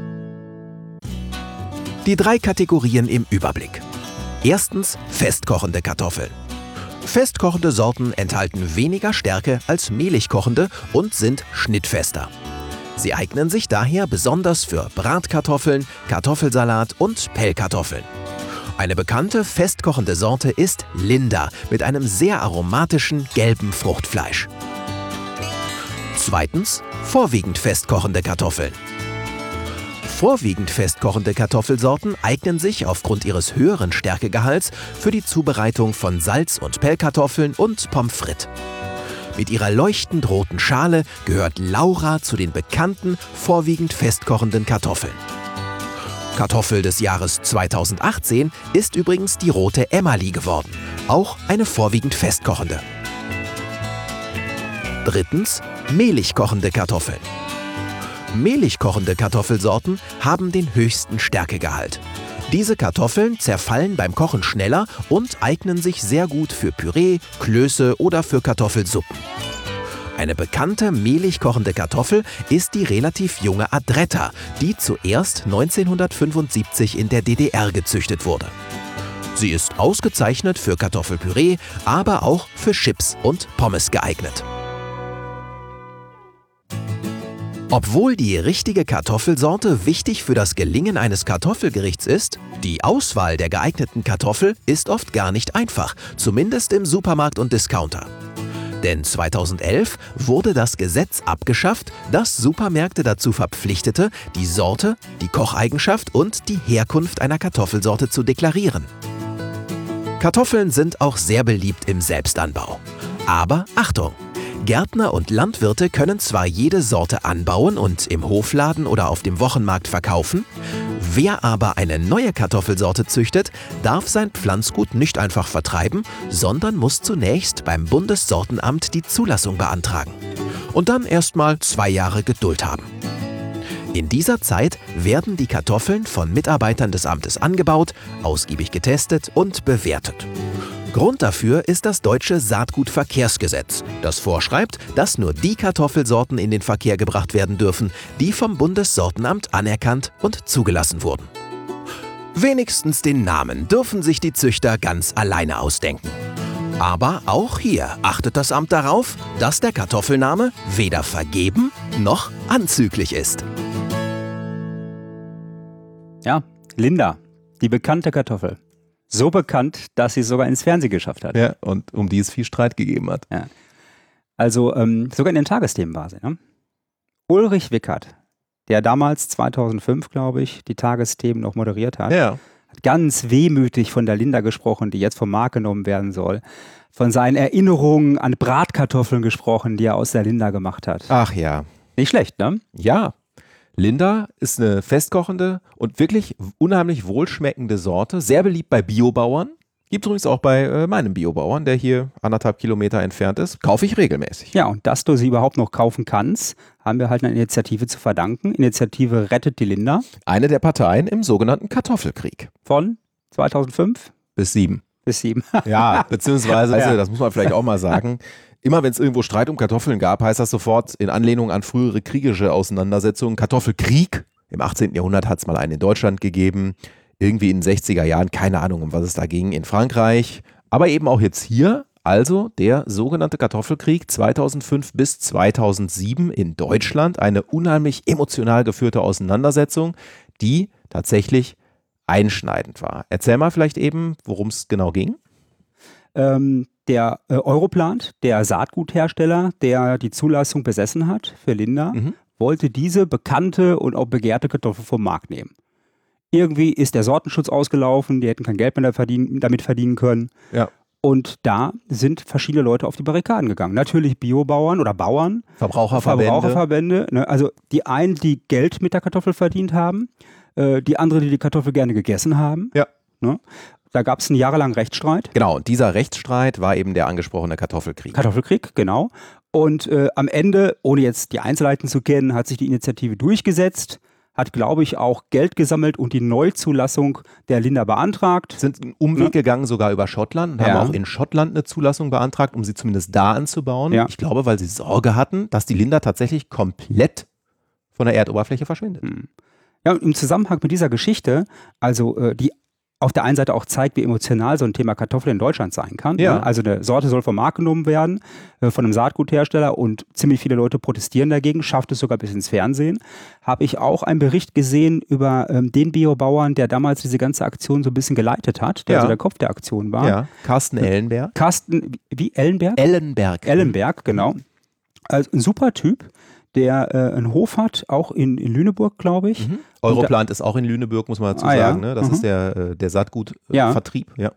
Die 3 Kategorien im Überblick. Erstens festkochende Kartoffeln. Festkochende Sorten enthalten weniger Stärke als mehlig kochende und sind schnittfester. Sie eignen sich daher besonders für Bratkartoffeln, Kartoffelsalat und Pellkartoffeln. Eine bekannte festkochende Sorte ist Linda mit einem sehr aromatischen gelben Fruchtfleisch. Zweitens vorwiegend festkochende Kartoffeln. Vorwiegend festkochende Kartoffelsorten eignen sich aufgrund ihres höheren Stärkegehalts für die Zubereitung von Salz- und Pellkartoffeln und Pommes frites. Mit ihrer leuchtend roten Schale gehört Laura zu den bekannten vorwiegend festkochenden Kartoffeln. Kartoffel des Jahres 2018 ist übrigens die rote Emmerli geworden, auch eine vorwiegend festkochende. Drittens mehlig kochende Kartoffeln. Mehlig kochende Kartoffelsorten haben den höchsten Stärkegehalt. Diese Kartoffeln zerfallen beim Kochen schneller und eignen sich sehr gut für Püree, Klöße oder für Kartoffelsuppen. Eine bekannte mehlig kochende Kartoffel ist die relativ junge Adretta, die zuerst 1975 in der DDR gezüchtet wurde. Sie ist ausgezeichnet für Kartoffelpüree, aber auch für Chips und Pommes geeignet. Obwohl die richtige Kartoffelsorte wichtig für das Gelingen eines Kartoffelgerichts ist, die Auswahl der geeigneten Kartoffel ist oft gar nicht einfach, zumindest im Supermarkt und Discounter. Denn 2011 wurde das Gesetz abgeschafft, das Supermärkte dazu verpflichtete, die Sorte, die Kocheigenschaft und die Herkunft einer Kartoffelsorte zu deklarieren. Kartoffeln sind auch sehr beliebt im Selbstanbau. Aber Achtung! Gärtner und Landwirte können zwar jede Sorte anbauen und im Hofladen oder auf dem Wochenmarkt verkaufen, Wer aber eine neue Kartoffelsorte züchtet, darf sein Pflanzgut nicht einfach vertreiben, sondern muss zunächst beim Bundessortenamt die Zulassung beantragen. Und dann erstmal 2 Jahre Geduld haben. In dieser Zeit werden die Kartoffeln von Mitarbeitern des Amtes angebaut, ausgiebig getestet und bewertet. Grund dafür ist das deutsche Saatgutverkehrsgesetz, das vorschreibt, dass nur die Kartoffelsorten in den Verkehr gebracht werden dürfen, die vom Bundessortenamt anerkannt und zugelassen wurden. Wenigstens den Namen dürfen sich die Züchter ganz alleine ausdenken. Aber auch hier achtet das Amt darauf, dass der Kartoffelname weder vergeben noch anzüglich ist. Ja, Linda, die bekannte Kartoffel. So bekannt, dass sie es sogar ins Fernsehen geschafft hat. Ja, und um die es viel Streit gegeben hat. Ja. Also sogar in den Tagesthemen war sie. Ne? Ulrich Wickert, der damals 2005, glaube ich, die Tagesthemen noch moderiert hat, Ja. hat ganz wehmütig von der Linda gesprochen, die jetzt vom Markt genommen werden soll. Von seinen Erinnerungen an Bratkartoffeln gesprochen, die er aus der Linda gemacht hat. Ach ja. Nicht schlecht, ne? Ja. Linda ist eine festkochende und wirklich unheimlich wohlschmeckende Sorte. Sehr beliebt bei Biobauern. Gibt übrigens auch bei meinem Biobauern, der hier 1,5 Kilometer entfernt ist. Kaufe ich regelmäßig. Ja, und dass du sie überhaupt noch kaufen kannst, haben wir halt einer Initiative zu verdanken. Initiative Rettet die Linda Eine der Parteien im sogenannten Kartoffelkrieg. von 2005 Bis 7. bis 7. Ja, beziehungsweise, Ja. das muss man vielleicht auch mal sagen, immer wenn es irgendwo Streit um Kartoffeln gab, heißt das sofort in Anlehnung an frühere kriegerische Auseinandersetzungen Kartoffelkrieg. Im 18. Jahrhundert hat es mal einen in Deutschland gegeben, irgendwie in den 60er Jahren, keine Ahnung, um was es da ging, in Frankreich, aber eben auch jetzt hier, also der sogenannte Kartoffelkrieg 2005 bis 2007 in Deutschland, eine unheimlich emotional geführte Auseinandersetzung, die tatsächlich einschneidend war. Erzähl mal vielleicht eben, worum es genau ging. Der Europlant, der Saatguthersteller, der die Zulassung besessen hat für Linda, wollte diese bekannte und auch begehrte Kartoffel vom Markt nehmen. Irgendwie ist der Sortenschutz ausgelaufen, die hätten kein Geld mehr damit verdienen können. Ja. Und da sind verschiedene Leute auf die Barrikaden gegangen. Natürlich Biobauern oder Bauern, Verbraucherverbände. Ne? Also die einen, die Geld mit der Kartoffel verdient haben, die anderen, die die Kartoffel gerne gegessen haben. Ja. Ne? Da gab es einen jahrelangen Rechtsstreit. Genau, und dieser Rechtsstreit war eben der angesprochene Kartoffelkrieg. Kartoffelkrieg, genau. Und am Ende, ohne jetzt die Einzelheiten zu kennen, hat sich die Initiative durchgesetzt, hat, glaube ich, auch Geld gesammelt und die Neuzulassung der Linda beantragt. Sind einen Umweg gegangen, sogar über Schottland, und haben auch in Schottland eine Zulassung beantragt, um sie zumindest da anzubauen. Ja. Ich glaube, weil sie Sorge hatten, dass die Linda tatsächlich komplett von der Erdoberfläche verschwindet. Ja, und im Zusammenhang mit dieser Geschichte, also die auf der einen Seite auch zeigt, wie emotional so ein Thema Kartoffel in Deutschland sein kann. Ja. Ne? Also eine Sorte soll vom Markt genommen werden, von einem Saatguthersteller, und ziemlich viele Leute protestieren dagegen, schafft es sogar bis ins Fernsehen. Habe ich auch einen Bericht gesehen über den Biobauern, der damals diese ganze Aktion so ein bisschen geleitet hat, der also der Kopf der Aktion war. Ja, Carsten Ellenberg. Carsten, wie Ellenberg? Ellenberg. Ellenberg, genau. Also ein super Typ, der einen Hof hat, auch in Lüneburg, glaube ich. Europlant ist auch in Lüneburg, muss man dazu sagen. Ne? Das ist der Saatgutvertrieb. Ja.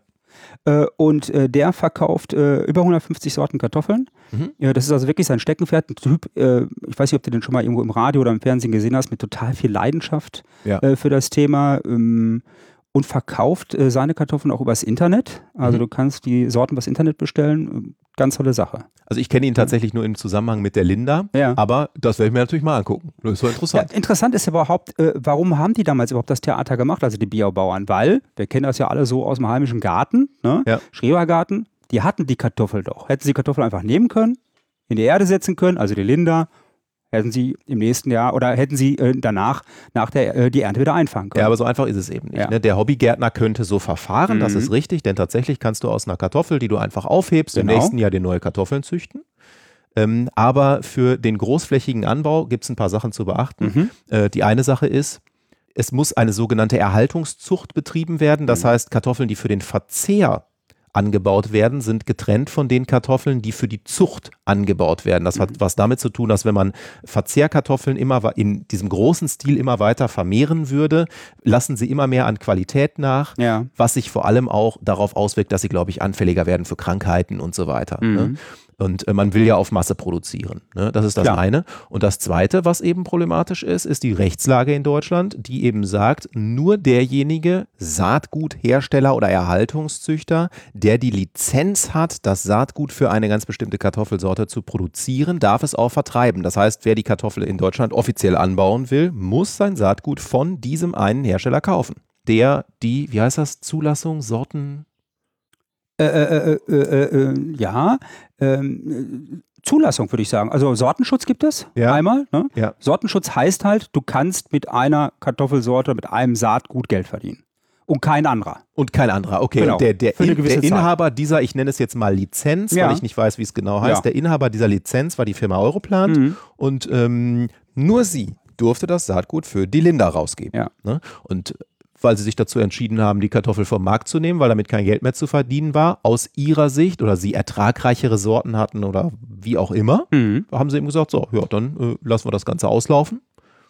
Und der verkauft über 150 Sorten Kartoffeln. Ja, das ist also wirklich sein Steckenpferd. Ein Typ, ich weiß nicht, ob du den schon mal irgendwo im Radio oder im Fernsehen gesehen hast, mit total viel Leidenschaft für das Thema. Und verkauft seine Kartoffeln auch übers Internet. Also du kannst die Sorten übers Internet bestellen. Ganz tolle Sache. Also ich kenne ihn tatsächlich nur im Zusammenhang mit der Linda, aber das werde ich mir natürlich mal angucken. Das ist so interessant. Ja, interessant ist überhaupt, warum haben die damals überhaupt das Theater gemacht, also die Biobauern? Weil, wir kennen das ja alle so aus dem heimischen Garten, ne? Schrebergarten, die hatten die Kartoffel doch. Hätten sie die Kartoffel einfach nehmen können, in die Erde setzen können, also die Linda, hätten sie im nächsten Jahr oder hätten sie danach die Ernte wieder einfangen können. Ja, aber so einfach ist es eben nicht. Ne? Der Hobbygärtner könnte so verfahren, das ist richtig, denn tatsächlich kannst du aus einer Kartoffel, die du einfach aufhebst, im nächsten Jahr dir neue Kartoffeln züchten. Aber für den großflächigen Anbau gibt es ein paar Sachen zu beachten. Die eine Sache ist, es muss eine sogenannte Erhaltungszucht betrieben werden. Das heißt, Kartoffeln, die für den Verzehr angebaut werden, sind getrennt von den Kartoffeln, die für die Zucht angebaut werden. Das hat was damit zu tun, dass wenn man Verzehrkartoffeln immer in diesem großen Stil immer weiter vermehren würde, lassen sie immer mehr an Qualität nach, was sich vor allem auch darauf auswirkt, dass sie, glaube ich, anfälliger werden für Krankheiten und so weiter. Ne? Und man will ja auf Masse produzieren. Ne? Das ist das eine. Und das Zweite, was eben problematisch ist, ist die Rechtslage in Deutschland, die eben sagt, nur derjenige Saatguthersteller oder Erhaltungszüchter, der die Lizenz hat, das Saatgut für eine ganz bestimmte Kartoffelsorte zu produzieren, darf es auch vertreiben. Das heißt, wer die Kartoffel in Deutschland offiziell anbauen will, muss sein Saatgut von diesem einen Hersteller kaufen. Der die, wie heißt das, Zulassung, Sorten... Zulassung würde ich sagen. Also Sortenschutz gibt es einmal. Ne? Ja. Sortenschutz heißt halt, du kannst mit einer Kartoffelsorte, mit einem Saatgut Geld verdienen. Und kein anderer. Und kein anderer, okay. Genau. Und der Inhaber dieser, ich nenne es jetzt mal Lizenz, weil ich nicht weiß, wie es genau heißt, der Inhaber dieser Lizenz war die Firma Europlant und nur sie durfte das Saatgut für die Linda rausgeben. Ja. Ne? Und weil sie sich dazu entschieden haben, die Kartoffel vom Markt zu nehmen, weil damit kein Geld mehr zu verdienen war, aus ihrer Sicht, oder sie ertragreichere Sorten hatten oder wie auch immer, haben sie eben gesagt, so, ja, dann lassen wir das Ganze auslaufen.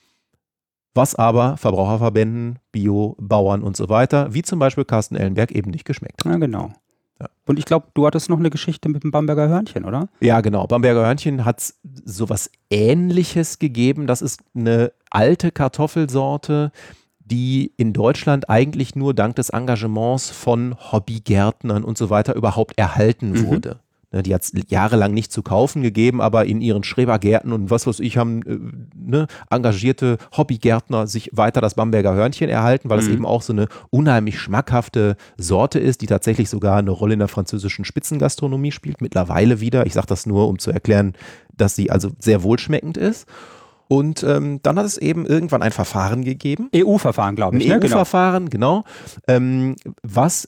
Was aber Verbraucherverbänden, Bio-Bauern und so weiter, wie zum Beispiel Carsten Ellenberg, eben nicht geschmeckt hat. Ja, genau. Ja. Und ich glaube, du hattest noch eine Geschichte mit dem Bamberger Hörnchen, oder? Ja, genau. Bamberger Hörnchen hat sowas Ähnliches gegeben. Das ist eine alte Kartoffelsorte, die in Deutschland eigentlich nur dank des Engagements von Hobbygärtnern und so weiter überhaupt erhalten wurde. Die hat es jahrelang nicht zu kaufen gegeben, aber in ihren Schrebergärten und was weiß ich haben engagierte Hobbygärtner sich weiter das Bamberger Hörnchen erhalten, weil es eben auch so eine unheimlich schmackhafte Sorte ist, die tatsächlich sogar eine Rolle in der französischen Spitzengastronomie spielt, mittlerweile wieder. Ich sage das nur, um zu erklären, dass sie also sehr wohlschmeckend ist. Und dann hat es eben irgendwann ein Verfahren gegeben. EU-Verfahren, glaube ich. Ein EU-Verfahren, genau. Was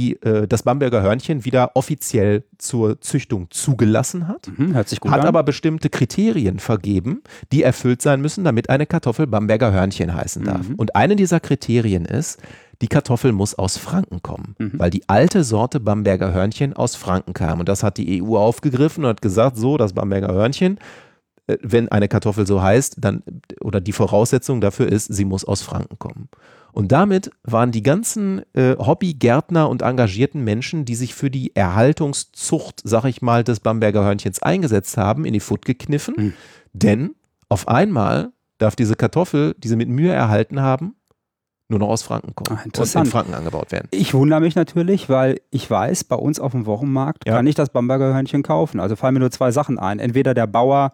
das Bamberger Hörnchen wieder offiziell zur Züchtung zugelassen hat. Hört sich gut an. Hat aber bestimmte Kriterien vergeben, die erfüllt sein müssen, damit eine Kartoffel Bamberger Hörnchen heißen darf. Und eine dieser Kriterien ist, die Kartoffel muss aus Franken kommen, weil die alte Sorte Bamberger Hörnchen aus Franken kam. Und das hat die EU aufgegriffen und hat gesagt, so, das Bamberger Hörnchen, wenn eine Kartoffel so heißt, dann, oder die Voraussetzung dafür ist, sie muss aus Franken kommen. Und damit waren die ganzen Hobbygärtner und engagierten Menschen, die sich für die Erhaltungszucht, sag ich mal, des Bamberger Hörnchens eingesetzt haben, in die Pfutt gekniffen. Denn auf einmal darf diese Kartoffel, die sie mit Mühe erhalten haben, nur noch aus Franken kommen und in Franken angebaut werden. Ich wundere mich natürlich, weil ich weiß, bei uns auf dem Wochenmarkt kann ich das Bamberger Hörnchen kaufen. Also fallen mir nur zwei Sachen ein. Entweder der Bauer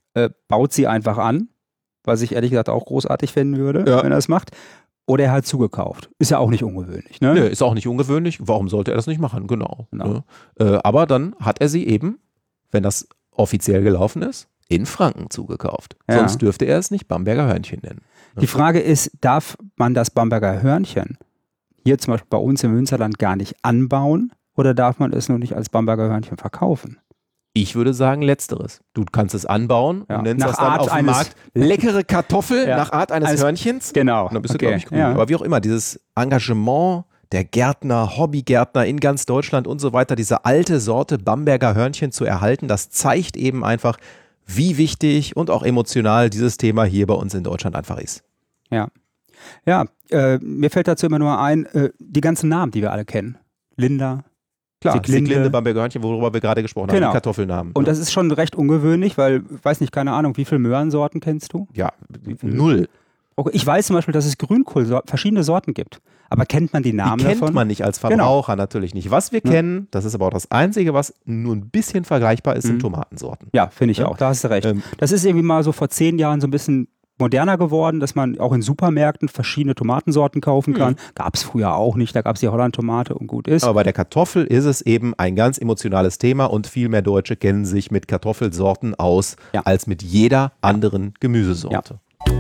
baut sie einfach an, was ich ehrlich gesagt auch großartig finden würde, wenn er das macht. Oder er hat zugekauft. Ist ja auch nicht ungewöhnlich. Ne? Nee, ist auch nicht ungewöhnlich. Warum sollte er das nicht machen? Genau. Ne? Aber dann hat er sie eben, wenn das offiziell gelaufen ist, in Franken zugekauft. Sonst dürfte er es nicht Bamberger Hörnchen nennen. Ne? Die Frage ist, darf man das Bamberger Hörnchen hier zum Beispiel bei uns im Münsterland gar nicht anbauen oder darf man es nur nicht als Bamberger Hörnchen verkaufen? Ich würde sagen letzteres. Du kannst es anbauen und nennst das dann auf dem Markt leckere Kartoffel nach Art eines Hörnchens. Genau. Und dann bist du, glaube ich, grün. Aber wie auch immer, dieses Engagement der Gärtner, Hobbygärtner in ganz Deutschland und so weiter, diese alte Sorte Bamberger Hörnchen zu erhalten, das zeigt eben einfach, wie wichtig und auch emotional dieses Thema hier bei uns in Deutschland einfach ist. Ja. Ja, mir fällt dazu immer nur ein, die ganzen Namen, die wir alle kennen. Linda, Klar, Sieglinde, Bamberger Hörnchen, worüber wir gerade gesprochen haben, die Kartoffelnamen. Und das ist schon recht ungewöhnlich, weil, weiß nicht, keine Ahnung, wie viele Möhrensorten kennst du? Ja, 0. Okay, ich weiß zum Beispiel, dass es Grünkohl verschiedene Sorten gibt. Aber kennt man die Namen davon? Die kennt man nicht als Verbraucher natürlich nicht. Was wir kennen, das ist aber auch das Einzige, was nur ein bisschen vergleichbar ist, sind Tomatensorten. Ja, finde ich auch, da hast du recht. Das ist irgendwie mal so vor 10 Jahren so ein bisschen moderner geworden, dass man auch in Supermärkten verschiedene Tomatensorten kaufen kann. Gab es früher auch nicht, da gab es die Holland-Tomate und gut ist. Aber bei der Kartoffel ist es eben ein ganz emotionales Thema und viel mehr Deutsche kennen sich mit Kartoffelsorten aus, als mit jeder anderen Gemüsesorte. Ja.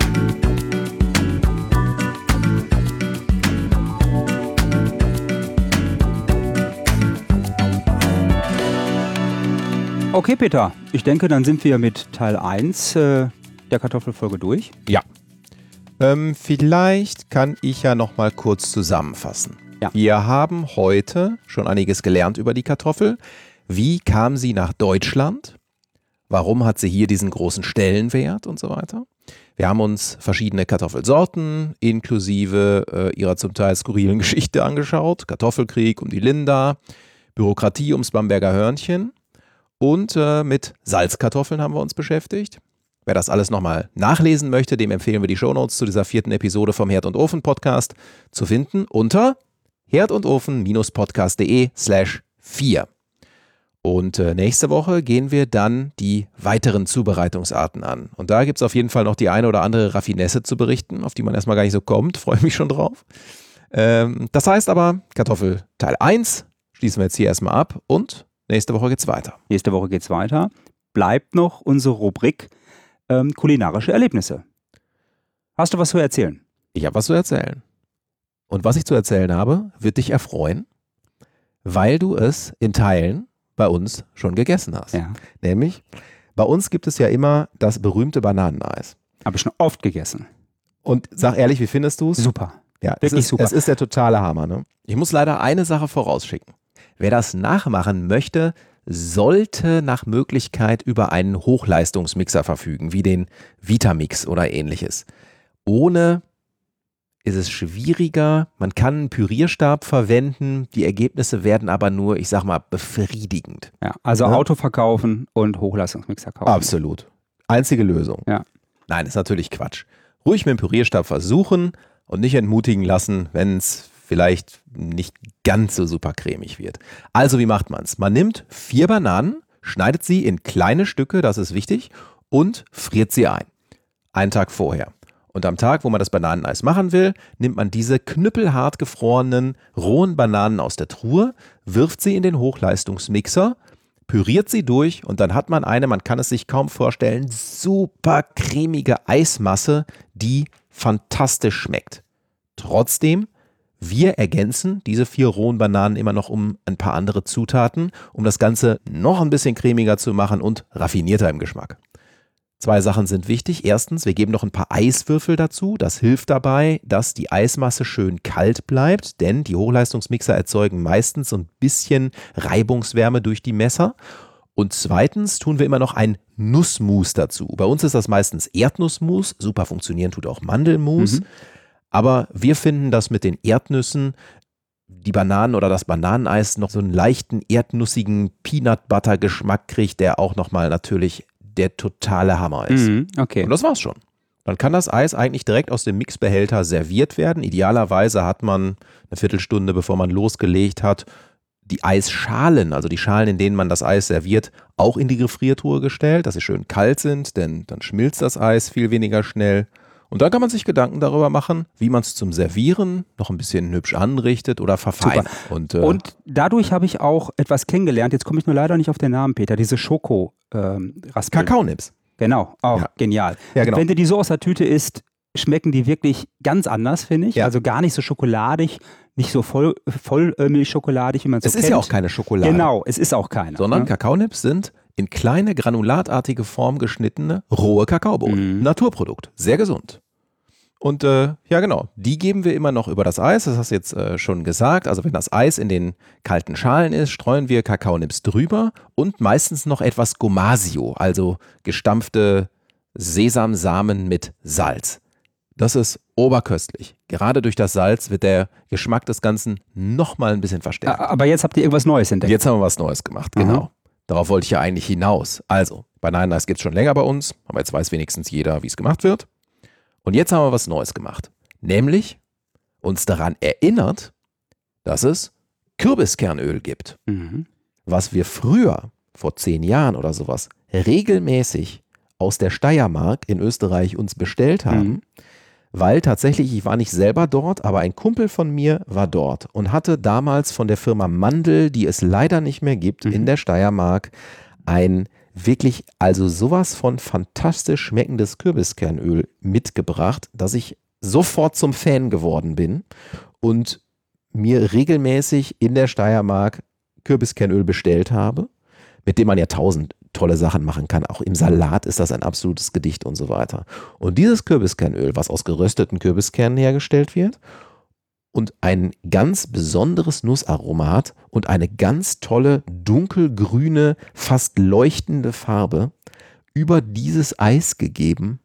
Okay, Peter, ich denke, dann sind wir mit Teil 1 der Kartoffelfolge durch. Ja. Vielleicht kann ich ja noch mal kurz zusammenfassen. Ja. Wir haben heute schon einiges gelernt über die Kartoffel. Wie kam sie nach Deutschland? Warum hat sie hier diesen großen Stellenwert und so weiter? Wir haben uns verschiedene Kartoffelsorten inklusive ihrer zum Teil skurrilen Geschichte angeschaut. Kartoffelkrieg um die Linda, Bürokratie ums Bamberger Hörnchen und mit Salzkartoffeln haben wir uns beschäftigt. Wer das alles nochmal nachlesen möchte, dem empfehlen wir die Shownotes zu dieser 4. Episode vom Herd und Ofen Podcast zu finden unter herdundofen-podcast.de/4. Und nächste Woche gehen wir dann die weiteren Zubereitungsarten an. Und da gibt es auf jeden Fall noch die eine oder andere Raffinesse zu berichten, auf die man erstmal gar nicht so kommt. Freue mich schon drauf. Das heißt aber, Kartoffel Teil 1 schließen wir jetzt hier erstmal ab und nächste Woche geht's weiter. Nächste Woche geht's weiter. Bleibt noch unsere Rubrik kulinarische Erlebnisse. Hast du was zu erzählen? Ich habe was zu erzählen. Und was ich zu erzählen habe, wird dich erfreuen, weil du es in Teilen bei uns schon gegessen hast. Ja. Nämlich, bei uns gibt es ja immer das berühmte Bananeneis. Habe ich schon oft gegessen. Und sag ehrlich, wie findest du es? Super. Ja, Wirklich super. Es ist der totale Hammer. Ne? Ich muss leider eine Sache vorausschicken. Wer das nachmachen möchte, sollte nach Möglichkeit über einen Hochleistungsmixer verfügen, wie den Vitamix oder ähnliches. Ohne ist es schwieriger. Man kann einen Pürierstab verwenden, die Ergebnisse werden aber nur, ich sag mal, befriedigend. Ja, also Ja. Auto verkaufen und Hochleistungsmixer kaufen. Absolut. Einzige Lösung. Ja. Nein, ist natürlich Quatsch. Ruhig mit dem Pürierstab versuchen und nicht entmutigen lassen, wenn es vielleicht nicht ganz so super cremig wird. Also wie macht man es? Man nimmt 4 Bananen, schneidet sie in kleine Stücke, das ist wichtig, und friert sie ein. Einen Tag vorher. Und am Tag, wo man das Bananeneis machen will, nimmt man diese knüppelhart gefrorenen, rohen Bananen aus der Truhe, wirft sie in den Hochleistungsmixer, püriert sie durch und dann hat man eine, man kann es sich kaum vorstellen, super cremige Eismasse, die fantastisch schmeckt. Trotzdem, wir ergänzen diese 4 rohen Bananen immer noch um ein paar andere Zutaten, um das Ganze noch ein bisschen cremiger zu machen und raffinierter im Geschmack. 2 Sachen sind wichtig. Erstens, wir geben noch ein paar Eiswürfel dazu. Das hilft dabei, dass die Eismasse schön kalt bleibt, denn die Hochleistungsmixer erzeugen meistens so ein bisschen Reibungswärme durch die Messer. Und zweitens tun wir immer noch ein Nussmus dazu. Bei uns ist das meistens Erdnussmus. Super funktionieren tut auch Mandelmus. Aber wir finden, dass mit den Erdnüssen die Bananen oder das Bananeneis noch so einen leichten erdnussigen Peanut-Butter-Geschmack kriegt, der auch nochmal natürlich der totale Hammer ist. Okay. Und das war's schon. Dann kann das Eis eigentlich direkt aus dem Mixbehälter serviert werden. Idealerweise hat man eine Viertelstunde, bevor man losgelegt hat, die Eisschalen, also die Schalen, in denen man das Eis serviert, auch in die Gefriertruhe gestellt, dass sie schön kalt sind, denn dann schmilzt das Eis viel weniger schnell. Und dann kann man sich Gedanken darüber machen, wie man es zum Servieren noch ein bisschen hübsch anrichtet oder verfeinert. Und dadurch habe ich auch etwas kennengelernt, jetzt komme ich nur leider nicht auf den Namen, Peter, diese Schoko-Raspeln. Kakaonips. Genau, auch Ja. genial. Ja, genau. Wenn du die so aus der Tüte isst, schmecken die wirklich ganz anders, finde ich. Ja. Also gar nicht so schokoladig, nicht so Vollmilchschokoladig, wie man es so Es kennt. ist ja auch keine Schokolade. Genau, es ist auch keine. Sondern ne? Kakaonips sind in kleine, granulatartige Form geschnittene, rohe Kakaobohnen. Naturprodukt. Sehr gesund. Und ja genau, die geben wir immer noch über das Eis, das hast du jetzt schon gesagt. Also wenn das Eis in den kalten Schalen ist, streuen wir Kakaonips drüber und meistens noch etwas Gomasio, also gestampfte Sesamsamen mit Salz. Das ist oberköstlich. Gerade durch das Salz wird der Geschmack des Ganzen nochmal ein bisschen verstärkt. Aber jetzt habt ihr irgendwas Neues entdeckt. Jetzt haben wir was Neues gemacht, genau. Darauf wollte ich ja eigentlich hinaus. Also, Bananeneis gibt es schon länger bei uns, aber jetzt weiß wenigstens jeder, wie es gemacht wird. Und jetzt haben wir was Neues gemacht. Nämlich uns daran erinnert, dass es Kürbiskernöl gibt. Was wir früher, vor 10 Jahren oder sowas, regelmäßig aus der Steiermark in Österreich uns bestellt haben, weil tatsächlich, ich war nicht selber dort, aber ein Kumpel von mir war dort und hatte damals von der Firma Mandl, die es leider nicht mehr gibt, in der Steiermark, ein wirklich also sowas von fantastisch schmeckendes Kürbiskernöl mitgebracht, dass ich sofort zum Fan geworden bin und mir regelmäßig in der Steiermark Kürbiskernöl bestellt habe, mit dem man ja 1000 tolle Sachen machen kann. Auch im Salat ist das ein absolutes Gedicht und so weiter. Und dieses Kürbiskernöl, was aus gerösteten Kürbiskernen hergestellt wird und ein ganz besonderes Nussaromat und eine ganz tolle, dunkelgrüne, fast leuchtende Farbe über dieses Eis gegeben.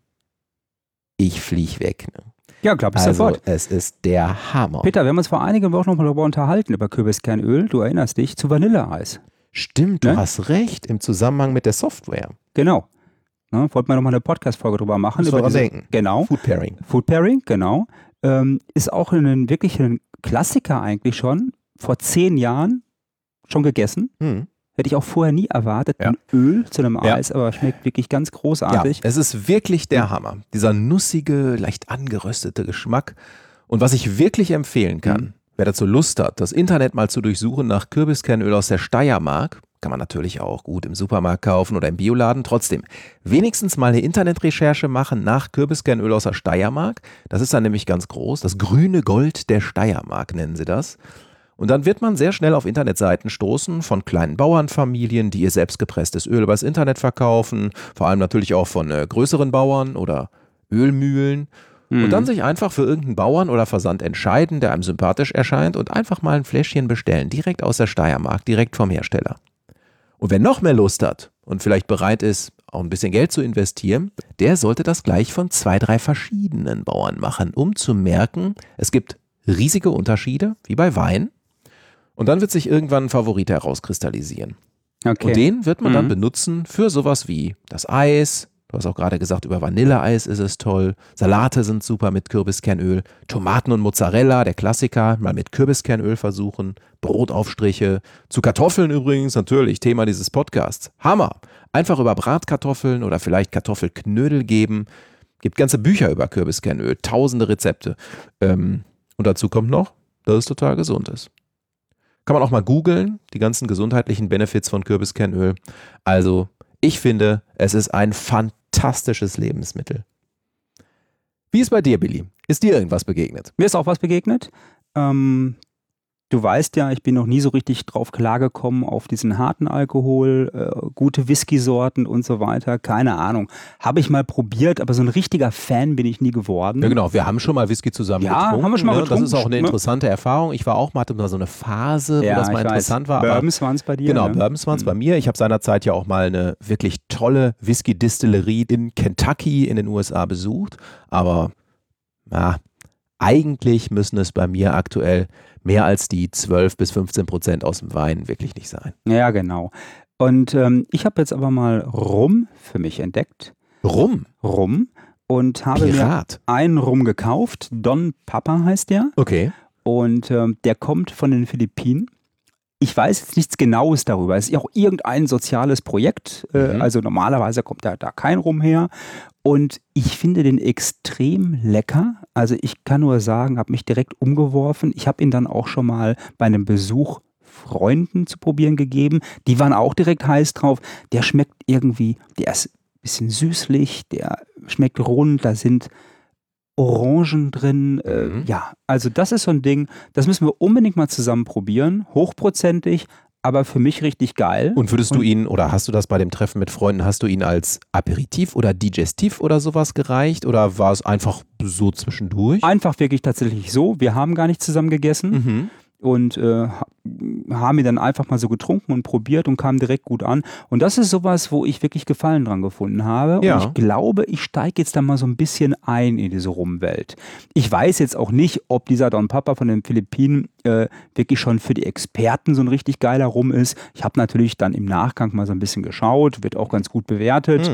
Ich flieg weg. Ne? Ja, glaube ich Also sofort. es ist der Hammer. Peter, wir haben uns vor einigen Wochen noch mal darüber unterhalten, über Kürbiskernöl, du erinnerst dich, zu Vanilleeis. Stimmt, du Ne? hast recht, im Zusammenhang mit der Software. Genau. Ne, wollten wir noch mal eine Podcast-Folge drüber machen. Müssen wir über dran denken. Genau. Food Pairing. Food Pairing, genau. Ist auch wirklich ein Klassiker eigentlich schon. Vor 10 Jahren schon gegessen. Hm. Hätte ich auch vorher nie erwartet. Ja. Ein Öl zu einem Ja. Eis, aber schmeckt wirklich ganz Ja, großartig. es ist wirklich der Hammer. Dieser nussige, leicht angeröstete Geschmack. Und was ich wirklich empfehlen kann, wer dazu Lust hat, das Internet mal zu durchsuchen nach Kürbiskernöl aus der Steiermark, kann man natürlich auch gut im Supermarkt kaufen oder im Bioladen. Trotzdem, wenigstens mal eine Internetrecherche machen nach Kürbiskernöl aus der Steiermark. Das ist dann nämlich ganz groß. Das grüne Gold der Steiermark nennen sie das. Und dann wird man sehr schnell auf Internetseiten stoßen von kleinen Bauernfamilien, die ihr selbstgepresstes Öl übers Internet verkaufen. Vor allem natürlich auch von größeren Bauern oder Ölmühlen. Und dann sich einfach für irgendeinen Bauern oder Versand entscheiden, der einem sympathisch erscheint und einfach mal ein Fläschchen bestellen. Direkt aus der Steiermark, direkt vom Hersteller. Und wer noch mehr Lust hat und vielleicht bereit ist, auch ein bisschen Geld zu investieren, der sollte das gleich von 2, 3 verschiedenen Bauern machen, um zu merken, es gibt riesige Unterschiede, wie bei Wein. Und dann wird sich irgendwann ein Favorit herauskristallisieren. Okay. Und den wird man dann benutzen für sowas wie das Eis. Du hast auch gerade gesagt, über Vanilleeis ist es toll. Salate sind super mit Kürbiskernöl. Tomaten und Mozzarella, der Klassiker, mal mit Kürbiskernöl versuchen. Brotaufstriche. Zu Kartoffeln übrigens, natürlich, Thema dieses Podcasts. Hammer! Einfach über Bratkartoffeln oder vielleicht Kartoffelknödel geben. Gibt ganze Bücher über Kürbiskernöl, tausende Rezepte. Und dazu kommt noch, dass es total gesund ist. Kann man auch mal googeln, die ganzen gesundheitlichen Benefits von Kürbiskernöl. Also, ich finde, es ist ein fantastisches Lebensmittel. Wie ist bei dir, Billy? Ist dir irgendwas begegnet? Mir ist auch was begegnet. Du weißt ja, ich bin noch nie so richtig drauf klargekommen auf diesen harten Alkohol, gute Whisky-Sorten und so weiter. Keine Ahnung. Habe ich mal probiert, aber so ein richtiger Fan bin ich nie geworden. Ja, genau. Wir haben schon mal Whisky zusammen getrunken. haben wir schon mal getrunken. Das ist auch eine interessante Erfahrung. Ich war auch mal, hatte mal so eine Phase, wo das mal interessant war. Bourbons waren es bei dir. Genau, ne? Bourbons waren es bei mir. Ich habe seinerzeit ja auch mal eine wirklich tolle Whisky-Distillerie in Kentucky in den USA besucht. Aber eigentlich müssen es bei mir aktuell mehr als die 12-15% aus dem Wein wirklich nicht sein. Ja, genau. Und ich habe jetzt aber mal Rum für mich entdeckt. Rum? Rum. Und habe Pirat. mir einen Rum gekauft. Don Papa heißt der. Okay. Und der kommt von den Philippinen. Ich weiß jetzt nichts Genaues darüber. Es ist ja auch irgendein soziales Projekt. Also normalerweise kommt da kein Rum her. Und ich finde den extrem lecker. Also ich kann nur sagen, habe mich direkt umgeworfen. Ich habe ihn dann auch schon mal bei einem Besuch Freunden zu probieren gegeben. Die waren auch direkt heiß drauf. Der schmeckt irgendwie, der ist ein bisschen süßlich, der schmeckt rund, da sind Orangen drin. Ja, also das ist so ein Ding, das müssen wir unbedingt mal zusammen probieren. Hochprozentig, aber für mich richtig geil. Und würdest du ihn, oder hast du das bei dem Treffen mit Freunden, hast du ihn als Aperitif oder Digestiv oder sowas gereicht? Oder war es einfach so zwischendurch? Einfach wirklich tatsächlich so. Wir haben gar nicht zusammen gegessen. Und haben ihn dann einfach mal so getrunken und probiert und kam direkt gut an. Und das ist sowas, wo ich wirklich Gefallen dran gefunden habe. Ja. Und ich glaube, ich steige jetzt da mal so ein bisschen ein in diese Rumwelt. Ich weiß jetzt auch nicht, ob dieser Don Papa von den Philippinen wirklich schon für die Experten so ein richtig geiler Rum ist. Ich habe natürlich dann im Nachgang mal so ein bisschen geschaut, wird auch ganz gut bewertet.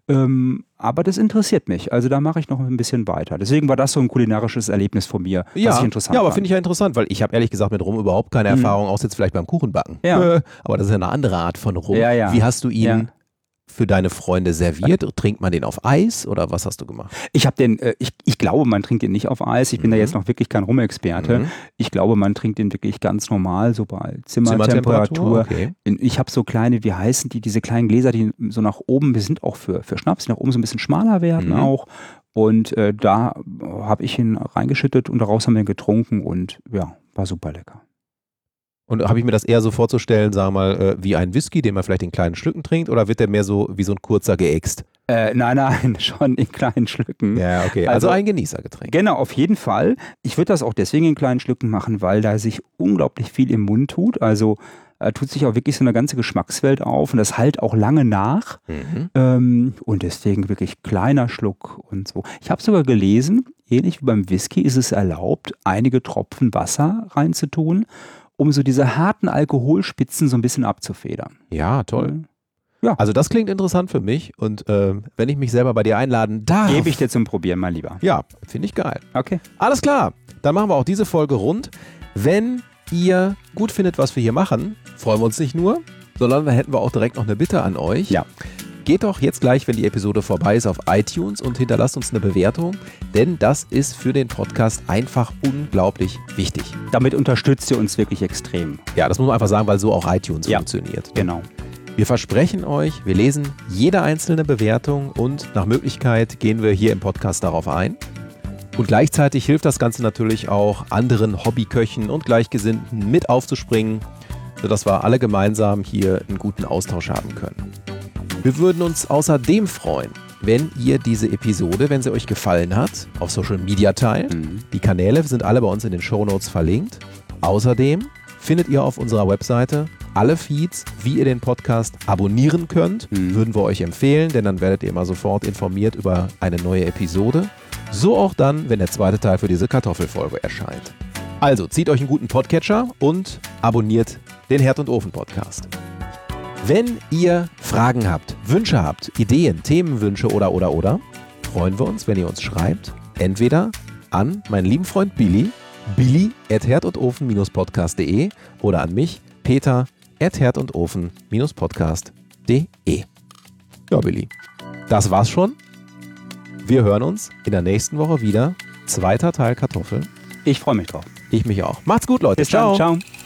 Aber das interessiert mich. Also da mache ich noch ein bisschen weiter. Deswegen war das so ein kulinarisches Erlebnis von mir, was ich interessant aber fand. finde ich ja interessant, weil ich habe ehrlich gesagt mit Rum überhaupt keine Erfahrung, außer jetzt vielleicht beim Kuchenbacken. Ja. Aber das ist ja eine andere Art von Rum. Ja, ja. Wie hast du ihn Ja. für deine Freunde serviert? Trinkt man den auf Eis oder was hast du gemacht? Ich habe den, ich glaube, man trinkt den nicht auf Eis. Ich bin da jetzt noch wirklich kein Rumexperte. Ich glaube, man trinkt den wirklich ganz normal, so bei Zimmertemperatur. Okay. Ich habe so kleine, wie heißen die, diese kleinen Gläser, die so nach oben, wir sind auch für Schnaps, die nach oben so ein bisschen schmaler werden auch. Und da habe ich ihn reingeschüttet und daraus haben wir ihn getrunken und ja, war super lecker. Und habe ich mir das eher so vorzustellen, sagen wir mal, wie ein Whisky, den man vielleicht in kleinen Stücken trinkt, oder wird der mehr so wie so ein kurzer geäxt? Nein, schon in kleinen Schlücken. Ja, okay. Also ein Genießergetränk. Genau, auf jeden Fall. Ich würde das auch deswegen in kleinen Schlücken machen, weil da sich unglaublich viel im Mund tut. Also tut sich auch wirklich so eine ganze Geschmackswelt auf und das halt auch lange nach. Und deswegen wirklich kleiner Schluck und so. Ich habe sogar gelesen, ähnlich wie beim Whisky ist es erlaubt, einige Tropfen Wasser reinzutun, um so diese harten Alkoholspitzen so ein bisschen abzufedern. Ja, toll. Ja. Also das klingt interessant für mich und wenn ich mich selber bei dir einladen darf. Gebe ich dir zum Probieren, mein Lieber. Ja, finde ich geil. Okay. Alles klar, dann machen wir auch diese Folge rund. Wenn ihr gut findet, was wir hier machen, freuen wir uns nicht nur, sondern dann hätten wir auch direkt noch eine Bitte an euch. Ja. Geht doch jetzt gleich, wenn die Episode vorbei ist, auf iTunes und hinterlasst uns eine Bewertung, denn das ist für den Podcast einfach unglaublich wichtig. Damit unterstützt ihr uns wirklich extrem. Ja, das muss man einfach sagen, weil so auch iTunes Ja. funktioniert. Genau. Wir versprechen euch, wir lesen jede einzelne Bewertung und nach Möglichkeit gehen wir hier im Podcast darauf ein. Und gleichzeitig hilft das Ganze natürlich auch anderen Hobbyköchen und Gleichgesinnten mit aufzuspringen, sodass wir alle gemeinsam hier einen guten Austausch haben können. Wir würden uns außerdem freuen, wenn ihr diese Episode, wenn sie euch gefallen hat, auf Social Media teilt. Die Kanäle sind alle bei uns in den Shownotes verlinkt. Außerdem findet ihr auf unserer Webseite alle Feeds, wie ihr den Podcast abonnieren könnt. Würden wir euch empfehlen, denn dann werdet ihr immer sofort informiert über eine neue Episode. So auch dann, wenn der zweite Teil für diese Kartoffelfolge erscheint. Also zieht euch einen guten Podcatcher und abonniert den Herd- und Ofen-Podcast. Wenn ihr Fragen habt, Wünsche habt, Ideen, Themenwünsche oder, freuen wir uns, wenn ihr uns schreibt. Entweder an meinen lieben Freund billy@herdundofen-podcast.de oder an mich, peter@herdundofen-podcast.de. Ja, Billy, das war's schon. Wir hören uns in der nächsten Woche wieder. Zweiter Teil Kartoffel. Ich freue mich drauf. Ich mich auch. Macht's gut, Leute. Bis dann. Ciao.